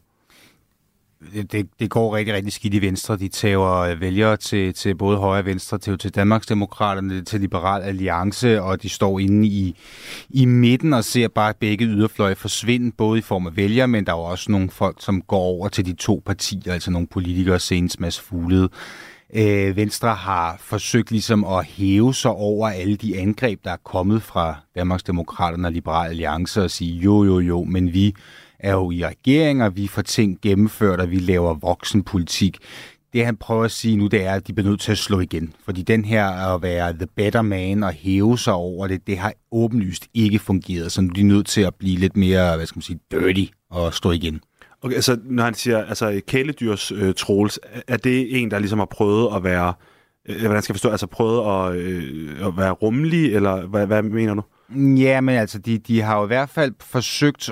Det går rigtig, rigtig skidt i Venstre. De tager vælgere til både højre og venstre, til Danmarksdemokraterne, til Liberal Alliance, og de står inde i midten og ser bare begge yderfløje forsvinde, både i form af vælgere, men der er jo også nogle folk, som går over til de to partier, altså nogle politikere, senest Mads Fuglede. Venstre har forsøgt ligesom at hæve sig over alle de angreb, der er kommet fra Danmarksdemokraterne og Liberal Alliance og sige jo, men vi er jo i regering, og vi får ting gennemført, og vi laver voksenpolitik. Det han prøver at sige nu, det er, at de bliver nødt til at slå igen. Fordi den her at være the better man og hæve sig over det har åbenlyst ikke fungeret. Så nu er de nødt til at blive lidt mere, dirty og stå igen. Okay, altså når han siger, kæledyrs Troels, er det en, der ligesom har prøvet at være, hvordan skal jeg forstå, altså prøvet at være rummelig, eller hvad mener du? Ja, men altså, de har jo i hvert fald forsøgt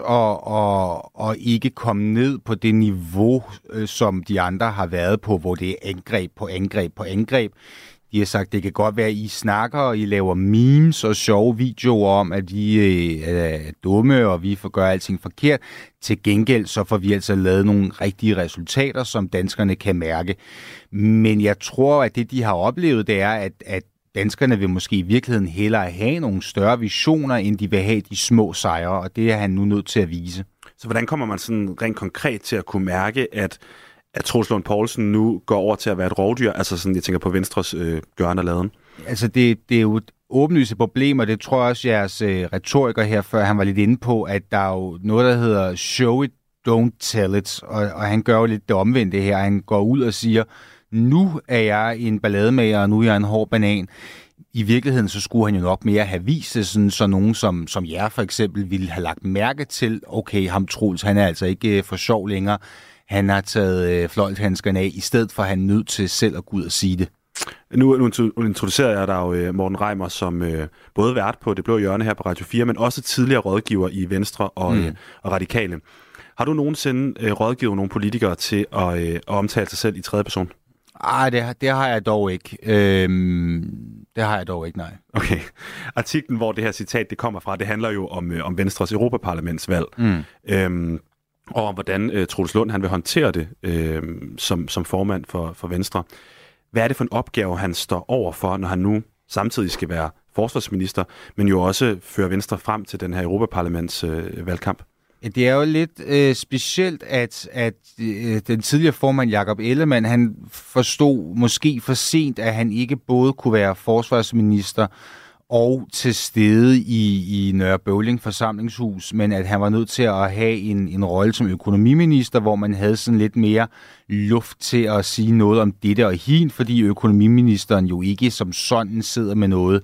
at ikke komme ned på det niveau, som de andre har været på, hvor det er angreb på angreb på angreb. De har sagt, det kan godt være, at I snakker, og I laver memes og sjove videoer om, at I er dumme, og vi får gøre alting forkert. Til gengæld så får vi altså lavet nogle rigtige resultater, som danskerne kan mærke. Men jeg tror, at det, de har oplevet, det er, at danskerne vil måske i virkeligheden hellere have nogle større visioner, end de vil have de små sejre, og det er han nu nødt til at vise. Så hvordan kommer man sådan rent konkret til at kunne mærke, at Troels Lund Poulsen nu går over til at være et rovdyr? Altså sådan, jeg tænker på Venstres gøren og laden. Altså det er jo et åbenlyse problem, og det tror jeg også jeres retoriker her før, han var lidt inde på, at der er jo noget, der hedder show it, don't tell it, og han gør jo lidt det omvendte her. Han går ud og siger, nu er jeg en ballademager, og nu er jeg en hård banan. I virkeligheden så skulle han jo nok mere have vist det, sådan, så nogen som jer for eksempel ville have lagt mærke til, okay, ham Troels, han er altså ikke for sjov længere. Han har taget fløjlshandskerne af, i stedet for at han er nødt til selv at gå ud og sige det. Nu introducerer jeg dig jo, Morten Reimer, som både vært på Det Blå Hjørne her på Radio 4, men også tidligere rådgiver i Venstre og Radikale. Har du nogensinde rådgivet nogle politikere til at omtale sig selv i tredje person? Nej, det har jeg dog ikke. Det har jeg dog ikke, nej. Okay. Artiklen, hvor det her citat det kommer fra, det handler jo om Venstres Europaparlamentsvalg. Og om hvordan Troels Lund han vil håndtere det som formand for Venstre. Hvad er det for en opgave, han står over for, når han nu samtidig skal være forsvarsminister, men jo også fører Venstre frem til den her Europaparlamentsvalgkamp? Det er jo lidt specielt, at den tidligere formand Jakob Ellemann, han forstod måske for sent, at han ikke både kunne være forsvarsminister og til stede i Nørre Bøvling forsamlingshus, men at han var nødt til at have en rolle som økonomiminister, hvor man havde sådan lidt mere luft til at sige noget om dette og hin, fordi økonomiministeren jo ikke som sådan sidder med noget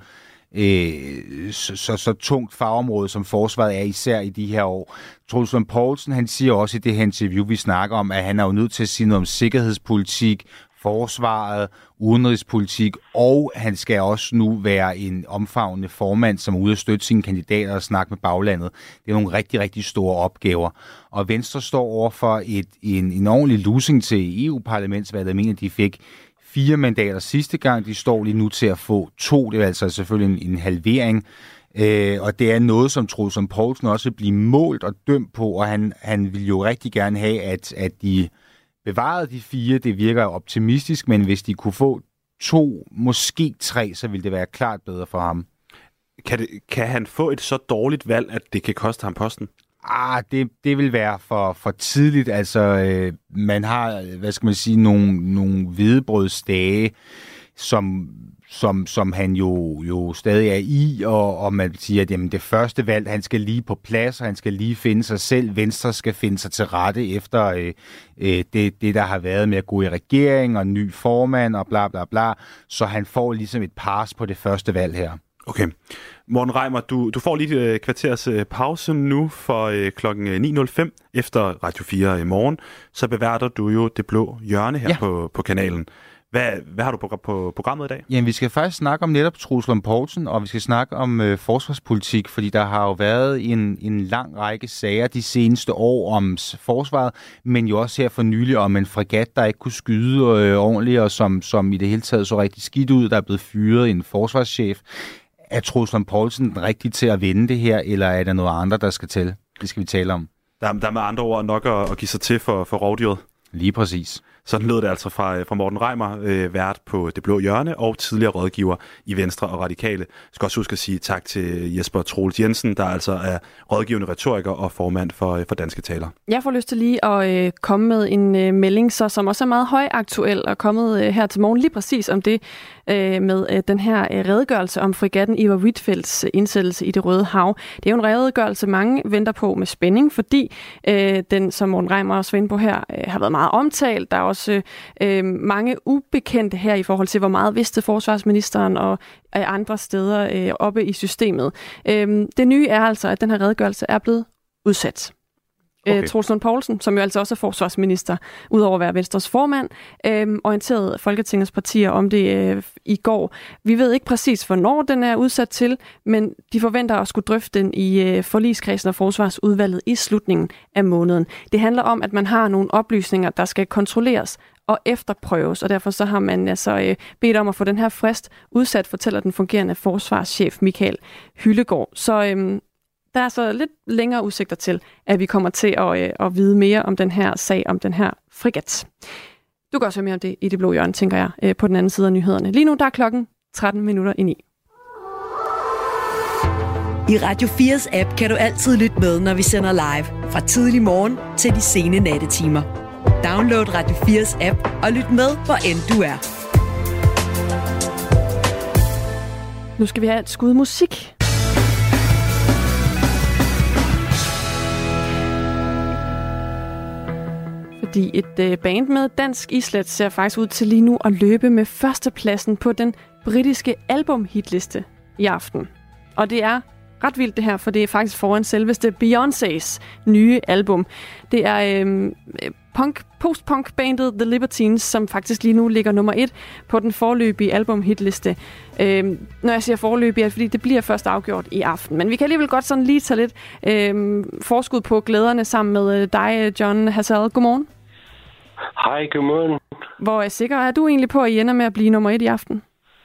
så tungt fagområde, som forsvaret er især i de her år. Troels Lund Poulsen, han siger også i det her interview, vi snakker om, at han er jo nødt til at sige noget om sikkerhedspolitik, forsvaret, udenrigspolitik, og han skal også nu være en omfavnende formand, som er ude at støtte sine kandidater og snakke med baglandet. Det er nogle rigtig, rigtig store opgaver. Og Venstre står over for en ordentlig losing til EU-parlamentsvalget. Jeg mener, de fik 4 mandater sidste gang. De står lige nu til at få 2. Det er altså selvfølgelig en halvering. Og det er noget, som Troels Lund Poulsen også vil blive målt og dømt på, og han vil jo rigtig gerne have, at de bevarede de 4. Det virker optimistisk, men hvis de kunne få 2, måske 3, så ville det være klart bedre for ham. Kan han få et så dårligt valg, at det kan koste ham posten? Det vil være for tidligt. Altså, man har, hvad skal man sige, nogle hvedebrødsdage, som han jo stadig er i, og man siger, at jamen, det første valg, han skal lige på plads, og han skal lige finde sig selv. Venstre skal finde sig til rette efter det, der har været med at gå i regering, og ny formand, og bla bla bla. Så han får ligesom et pas på det første valg her. Okay. Morten Reimer, du får lige et kvarters pause nu for klokken 9.05 efter Radio 4 i morgen. Så beværter du jo Det Blå Hjørne her på kanalen. Hvad har du på programmet i dag? Jamen, vi skal faktisk snakke om netop Troels Lund Poulsen, og vi skal snakke om forsvarspolitik, fordi der har jo været en lang række sager de seneste år om forsvaret, men jo også her for nylig om en fregat, der ikke kunne skyde ordentligt, og som i det hele taget så rigtig skidt ud, der er blevet fyret en forsvarschef. Er Troels Lund Poulsen den rigtige til at vinde det her, eller er der noget andet, der skal til? Det skal vi tale om. Der er med andre ord nok at give sig til for rovdyret. Lige præcis. Sådan lød det altså fra Morten Reimer, vært på Det Blå Hjørne og tidligere rådgiver i Venstre og Radikale. Jeg skal også huske at sige tak til Jesper Troels Jensen, der altså er rådgivende retoriker og formand for Danske Taler. Jeg får lyst til lige at komme med en melding, som også er meget højaktuel og kommet her til morgen lige præcis om det med den her redegørelse om fregatten Iver Huitfeldts indsættelse i Det Røde Hav. Det er jo en redegørelse, mange venter på med spænding, fordi den, som Morten Reimer også var inde på her, har været meget omtalt. Der er også mange ubekendte her i forhold til, hvor meget vidste forsvarsministeren og andre steder oppe i systemet. Det nye er altså, at den her redegørelse er blevet udsat. Okay. Troels Lund Poulsen, som jo altså også er forsvarsminister, udover at være Venstres formand, orienterede Folketingets partier om det i går. Vi ved ikke præcis, hvornår den er udsat til, men de forventer at skulle drøfte den i forligskredsen og forsvarsudvalget i slutningen af måneden. Det handler om, at man har nogle oplysninger, der skal kontrolleres og efterprøves, og derfor så har man altså bedt om at få den her frist udsat, fortæller den fungerende forsvarschef Michael Hyllegaard. Så der er så lidt længere udsigter til, at vi kommer til at vide mere om den her sag, om den her fregat. Du kan også høre mere om det i Det Blå Hjørne, tænker jeg, på den anden side af nyhederne. Lige nu der er klokken 13:13. I Radio 4's app kan du altid lytte med, når vi sender live. Fra tidlig morgen til de sene nattetimer. Download Radio 4's app og lyt med, hvor end du er. Nu skal vi have et skud musik. Fordi et band med dansk islet ser faktisk ud til lige nu at løbe med førstepladsen på den britiske albumhitliste i aften. Og det er ret vildt det her, for det er faktisk foran selveste Beyoncés nye album. Det er post-punk-bandet The Libertines, som faktisk lige nu ligger nummer 1 på den foreløbige albumhitliste. Når jeg siger foreløbig, er det fordi, det bliver først afgjort i aften. Men vi kan alligevel godt sådan lige tage lidt forskud på glæderne sammen med dig, John Hassel. Godmorgen. Hej, godmorgen. Hvor sikker er du egentlig på, at I ender med at blive nummer 1 i aften?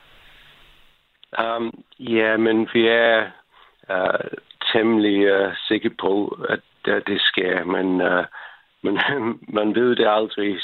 Ja, men vi er temmelig sikre på, at det sker, men man ved det aldrig.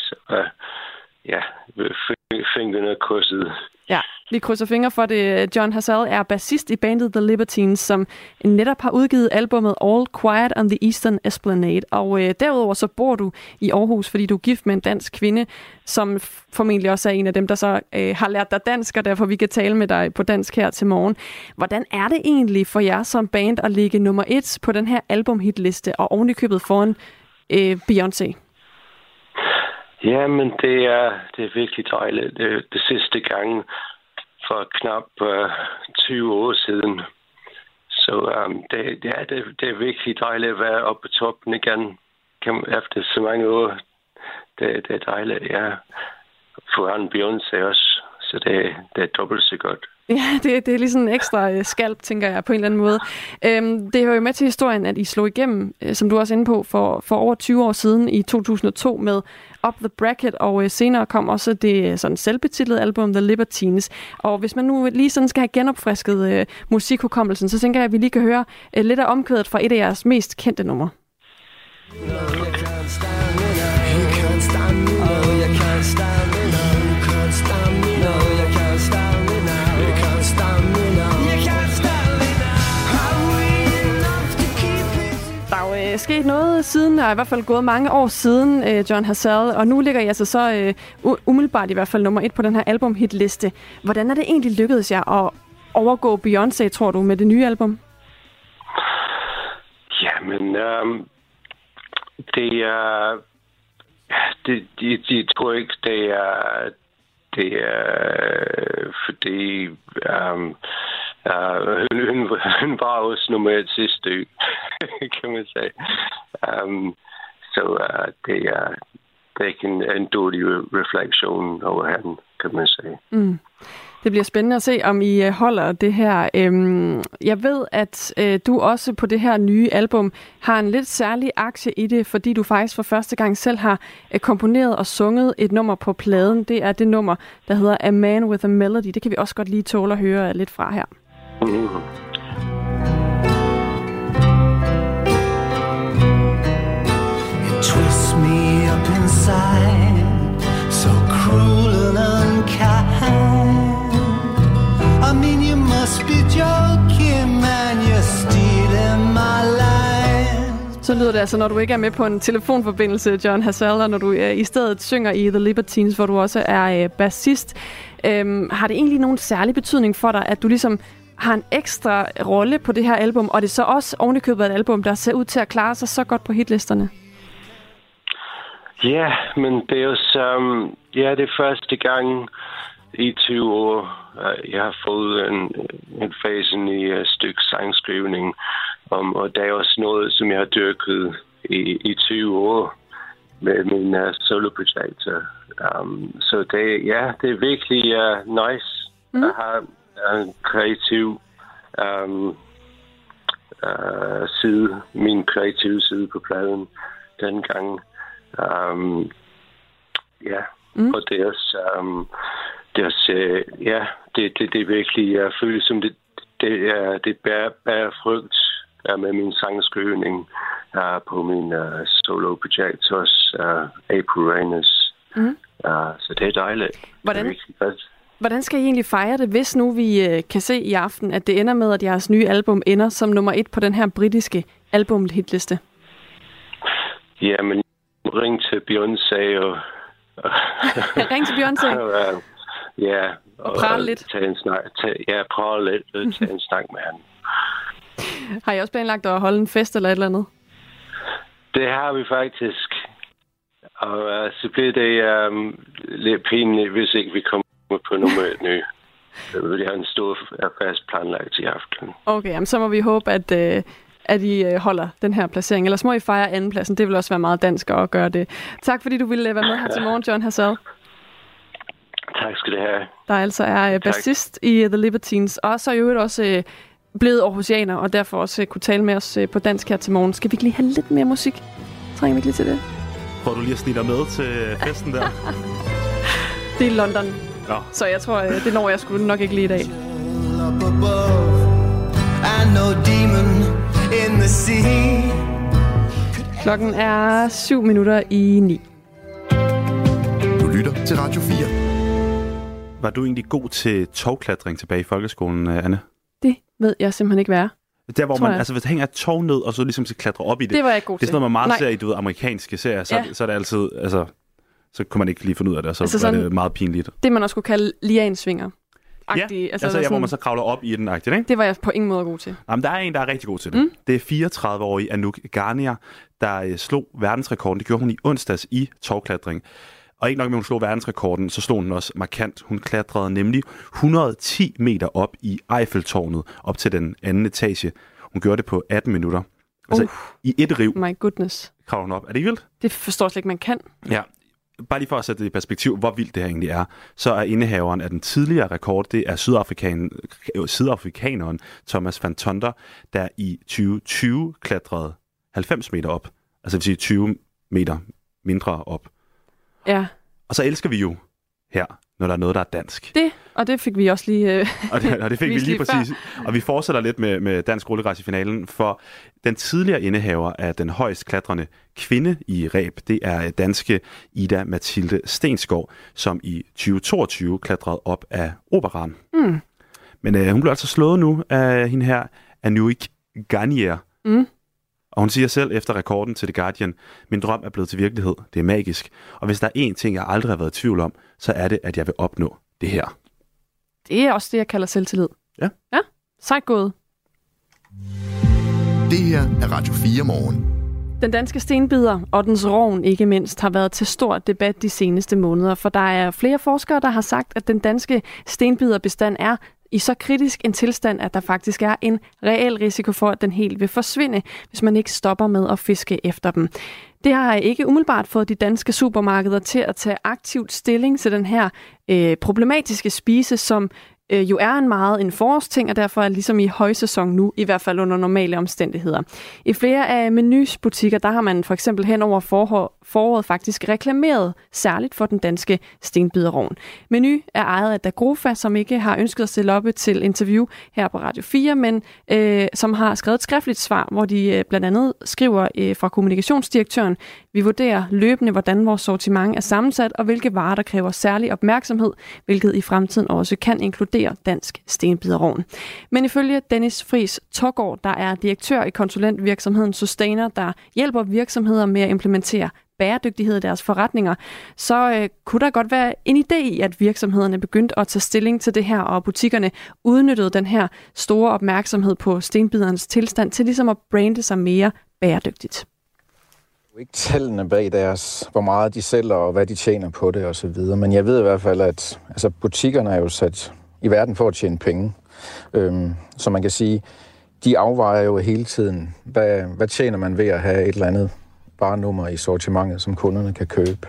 Fingrene krydset. Ja, vi krydser fingre for det. John Hassel er bassist i bandet The Libertines, som netop har udgivet albumet All Quiet on the Eastern Esplanade. Og derudover så bor du i Aarhus, fordi du er gift med en dansk kvinde, som formentlig også er en af dem, der så har lært dig dansk, og derfor vi kan tale med dig på dansk her til morgen. Hvordan er det egentlig for jer som band at ligge nummer 1 på den her albumhitliste og ovenikøbet foran Beyoncé? Ja, men det er virkelig dejligt. Det sidste gang for knap 20 år siden. Så det er virkelig dejligt at være oppe på toppen igen efter så mange år. Det er dejligt, ja. Foran Beyoncé også, så det er dobbelt så godt. Ja, det er lige sådan en ekstra skalp, tænker jeg, på en eller anden måde. Det hører jo med til historien, at I slog igennem, som du også er inde på, for over 20 år siden i 2002 med Up the Bracket, og senere kom også det sådan selvbetitlede album The Libertines. Og hvis man nu lige sådan skal have genopfrisket musikhukommelsen, så tænker jeg, at vi lige kan høre lidt af omkvædet fra et af jeres mest kendte numre. spændende, og i hvert fald gået mange år siden, Jon Hassell, og nu ligger I altså så umiddelbart i hvert fald nummer 1 på den her album-hitliste. Hvordan er det egentlig lykkedes jer at overgå Beyoncé, tror du, med det nye album? Jamen, det er... De tror ikke, det er fordi hun var også nummer 1 sidste uge, kan man sige. Det er ikke en dårlig refleksion over hende, kan man sige. Mm. Det bliver spændende at se, om I holder det her. Jeg ved, at du også på det her nye album har en lidt særlig aktie i det, fordi du faktisk for første gang selv har komponeret og sunget et nummer på pladen. Det er det nummer, der hedder A Man With A Melody. Det kan vi også godt lige tåle at høre lidt fra her. It twists me up inside, so cruel and unkind. I mean, you must be joking, man, you're stealing my line. Så lyder det altså, når du ikke er med på en telefonforbindelse, Jon Hassell, og når du i stedet synger i The Libertines, hvor du også er bassist. Har det egentlig nogen særlig betydning for dig, at du ligesom har en ekstra rolle på det her album, og det er så også ovenikøbet et album, der ser ud til at klare sig så godt på hitlisterne? Ja, men det er jo det er første gang i 20 år, jeg har fået en fase i et stykke sangskrivning. Og det er også noget, som jeg har dyrket i 20 år med mine soloprojekter. Så det er virkelig nice at have en kreativ side, min kreative side på pladen den gang. Og det er også... Det er virkelig, jeg føler som det bærer frugt med min sangskrivning på min solo-projekt hos April Reines. Så det er dejligt. Hvordan skal I egentlig fejre det, hvis nu vi kan se i aften, at det ender med, at jeres nye album ender som nummer 1 på den her britiske albumhitliste? Jamen, ring til Beyoncé og... Ring til Beyoncé? Ja. Og prale lidt? Tage en snak med ham. Har I også planlagt at holde en fest eller et eller andet? Det har vi faktisk. Og så bliver det lidt pinligt, hvis ikke vi kommer på nummer 1 nu. Så vil jeg have en stor fest planlagt i aften. Okay, så må vi håbe, at I holder den her placering. Ellers må I fejre andenpladsen. Det vil også være meget dansk at gøre det. Tak fordi du ville være med her til morgen, Jon Hassell. Tak skal det have. Der altså er bassist i The Libertines, og så er jo også blevet aarhusianer, og derfor også kunne tale med os på dansk her til morgen. Skal vi ikke lige have lidt mere musik? Trænger vi ikke lige til det? Prøver du lige at snige dig med til festen der? Det er London. Ja. Så jeg tror, det når jeg skulle nok ikke lige i dag. Klokken er 7:07. Du lytter til Radio 4. Var du egentlig god til tovklatring tilbage i folkeskolen, Anne? Det ved jeg simpelthen ikke være. Der, hvor man, hvis der hænger et tov ned, og så ligesom skal klatre op i det. Det var jeg ikke god til. Det er sådan noget, man meget ser i amerikanske serier. Så er det altid, så kunne man ikke lige finde ud af det, og så var det meget pinligt. Det man også kunne kalde liansvinger. Ja, hvor man så kravler op i den, ikke? Det var jeg på ingen måde god til. Jamen, der er en, der er rigtig god til det. Det er 34-årige Anouk Garnier, der slog verdensrekorden. Det gjorde hun i onsdags i tovklatring. Og ikke nok med, hun slog verdensrekorden, så slog hun også markant. Hun klatrede nemlig 110 meter op i Eiffeltårnet, op til den anden etage. Hun gjorde det på 18 minutter. Altså i et riv. My goodness. Kravler hun op. Er det vildt? Det forstår jeg slet ikke, man kan. Ja. Bare lige for at sætte det i perspektiv, hvor vildt det her egentlig er, så er indehaveren af den tidligere rekord, det er sydafrikaneren Thomas van Tonder, der i 2020 klatrede 90 meter op. Altså det vil sige 20 meter mindre op. Ja. Og så elsker vi jo her, når der er noget, der er dansk. Det fik vi også lige og det fik vi lige præcis. Og vi fortsætter lidt med dansk rulleræs i finalen, for den tidligere indehaver af den højst klatrende kvinde i ræb, det er danske Ida Mathilde Stensgaard, som i 2022 klatrede op af Operan. Men hun blev altså slået nu af hende her, Anouk Garnier. Og hun siger selv efter rekorden til The Guardian, min drøm er blevet til virkelighed. Det er magisk. Og hvis der er én ting, jeg aldrig har været i tvivl om, så er det, at jeg vil opnå det her. Det er også det, jeg kalder selvtillid. Ja. Ja, sejt gået. Det her er Radio 4 morgen. Den danske stenbider og dens rogn ikke mindst har været til stor debat de seneste måneder, for der er flere forskere, der har sagt, at den danske stenbiderbestand er i så kritisk en tilstand, at der faktisk er en reel risiko for, at den helt vil forsvinde, hvis man ikke stopper med at fiske efter dem. Det har ikke umiddelbart fået de danske supermarkeder til at tage aktivt stilling til den her problematiske spise, som jo er en forårsting, og derfor er ligesom i højsæson nu, i hvert fald under normale omstændigheder. I flere af Menus butikker, der har man for eksempel hen over foråret faktisk reklameret særligt for den danske stenbiderrogn. Menu er ejet af Dagrofa, som ikke har ønsket at stille op til interview her på Radio 4, men som har skrevet et skriftligt svar, hvor de blandt andet skriver fra kommunikationsdirektøren: vi vurderer løbende, hvordan vores sortiment er sammensat, og hvilke varer, der kræver særlig opmærksomhed, hvilket i fremtiden også kan inkludere dansk stenbiderrogn. Men ifølge Dennis Friis Tågaard, der er direktør i konsulentvirksomheden Sustainer, der hjælper virksomheder med at implementere bæredygtighed i deres forretninger, så kunne der godt være en idé i, at virksomhederne begyndte at tage stilling til det her, og butikkerne udnyttede den her store opmærksomhed på stenbiderens tilstand til ligesom at brande sig mere bæredygtigt. Ikke tallene bag deres, hvor meget de sælger og hvad de tjener på det osv. Men jeg ved i hvert fald, at butikkerne er jo sat i verden for at tjene penge. Så man kan sige, de afvejer jo hele tiden, hvad tjener man ved at have et eller andet varenummer i sortimentet, som kunderne kan købe.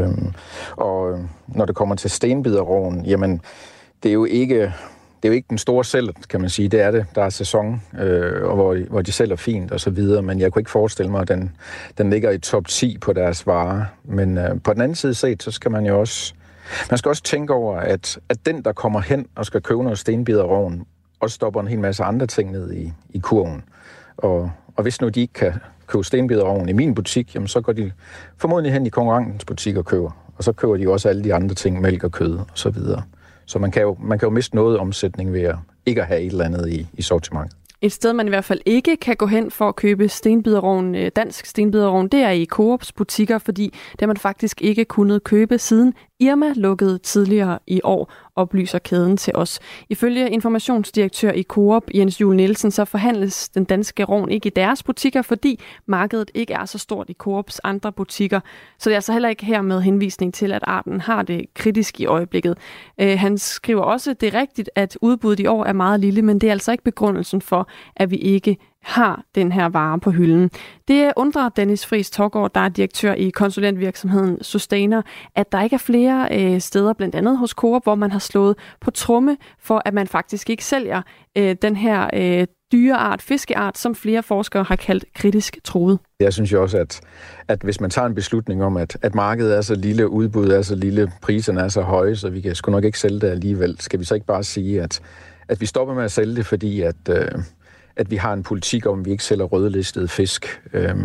Og når det kommer til stenbiderrogn, jamen det er jo ikke den store sælger, kan man sige. Det er det. Der er sæson, og hvor de sælger fint og så videre, men jeg kunne ikke forestille mig, at den ligger i top 10 på deres varer. Men på den anden side set, så skal man jo også tænke over, at den, der kommer hen og skal købe noget stenbiderrogn, også stopper en hel masse andre ting ned i kurven. Og hvis nu de ikke kan købe stenbiderrogn i min butik, jamen så går de formodentlig hen i konkurrentens butik og køber. Og så køber de jo også alle de andre ting, mælk og kød og så videre. Så man kan jo miste noget omsætning ved at ikke at have et eller andet i sortimentet. Et sted, man i hvert fald ikke kan gå hen for at købe stenbiderrogn, dansk stenbiderrogn, det er i Coops butikker, fordi det har man faktisk ikke kunnet købe siden Irma lukkede tidligere i år, oplyser kæden til os. Ifølge informationsdirektør i Coop, Jens Juel Nielsen, så forhandles den danske rogn ikke i deres butikker, fordi markedet ikke er så stort i Coops andre butikker. Så det er altså heller ikke her med henvisning til, at arten har det kritisk i øjeblikket. Han skriver også, at det er rigtigt, at udbuddet i år er meget lille, men det er altså ikke begrundelsen for, at vi ikke har den her vare på hylden. Det undrer Dennis Friis Tågaard, der er direktør i konsulentvirksomheden Sustainer, at der ikke er flere steder, blandt andet hos Coop, hvor man har slået på tromme for, at man faktisk ikke sælger den her dyreart, fiskeart, som flere forskere har kaldt kritisk truet. Jeg synes jo også, at hvis man tager en beslutning om, at markedet er så lille, udbuddet er så lille, priserne er så høje, så vi kan sgu nok ikke sælge det alligevel, skal vi så ikke bare sige, at vi stopper med at sælge det, fordi at vi har en politik om, at vi ikke sælger rødlistede fisk.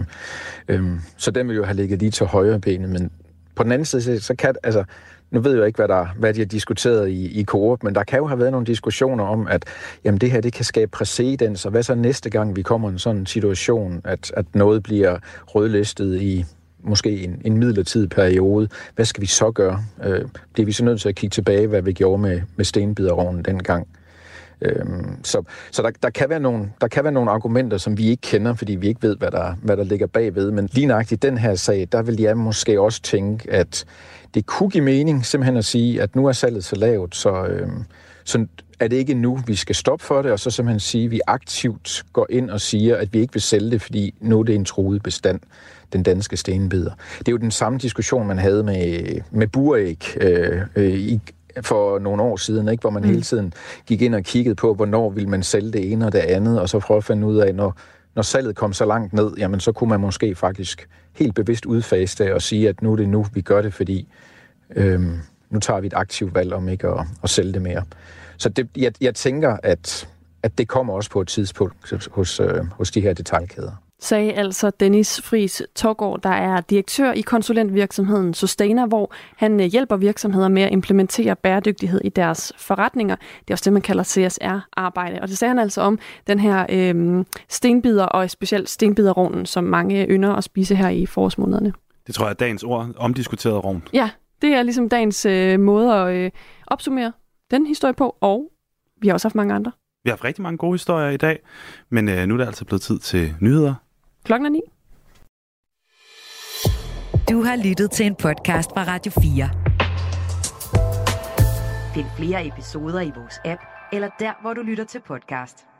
Så den vil jo have ligget lige til højre benet, men på den anden side, så kan nu ved jeg jo ikke, hvad de har diskuteret i Coop, men der kan jo have været nogle diskussioner om, at jamen, det her det kan skabe præcedens, og hvad så næste gang, vi kommer i en sådan situation, at noget bliver rødlistet i måske en midlertidig periode. Hvad skal vi så gøre? Bliver vi så nødt til at kigge tilbage, hvad vi gjorde med stenbiderrognen dengang? Så der kan være nogle argumenter, som vi ikke kender, fordi vi ikke ved, hvad der ligger bagved. Men lige nøjagtigt i den her sag, der vil jeg måske også tænke, at det kunne give mening simpelthen at sige, at nu er salget så lavt, så er det ikke nu, vi skal stoppe for det, og så simpelthen sige, at vi aktivt går ind og siger, at vi ikke vil sælge det, fordi nu er det en truet bestand, den danske stenbider. Det er jo den samme diskussion, man havde med buræg for nogle år siden, ikke? Hvor man hele tiden gik ind og kiggede på, hvornår ville man sælge det ene og det andet, og så prøve at finde ud af, når salget kom så langt ned, jamen så kunne man måske faktisk helt bevidst udfase det og sige, at nu er det nu, vi gør det, fordi nu tager vi et aktivt valg om ikke at sælge det mere. Så jeg tænker, at det kommer også på et tidspunkt hos de her detailkæder. Sagde altså Dennis Friis Tågaard, der er direktør i konsulentvirksomheden Sustainer, hvor han hjælper virksomheder med at implementere bæredygtighed i deres forretninger. Det er også det, man kalder CSR-arbejde. Og det sagde han altså om den her stenbider, og specielt stenbiderrovnen, som mange ynder at spise her i forårsmånederne. Det tror jeg er dagens ord, omdiskuteret rovn. Ja, det er ligesom dagens måde at opsummere den historie på, og vi har også haft mange andre. Vi har haft rigtig mange gode historier i dag, men nu er det altså blevet tid til nyheder. Klokken er 9. Du har lyttet til en podcast fra Radio 4. Find flere episoder i vores app, eller der, hvor du lytter til podcast.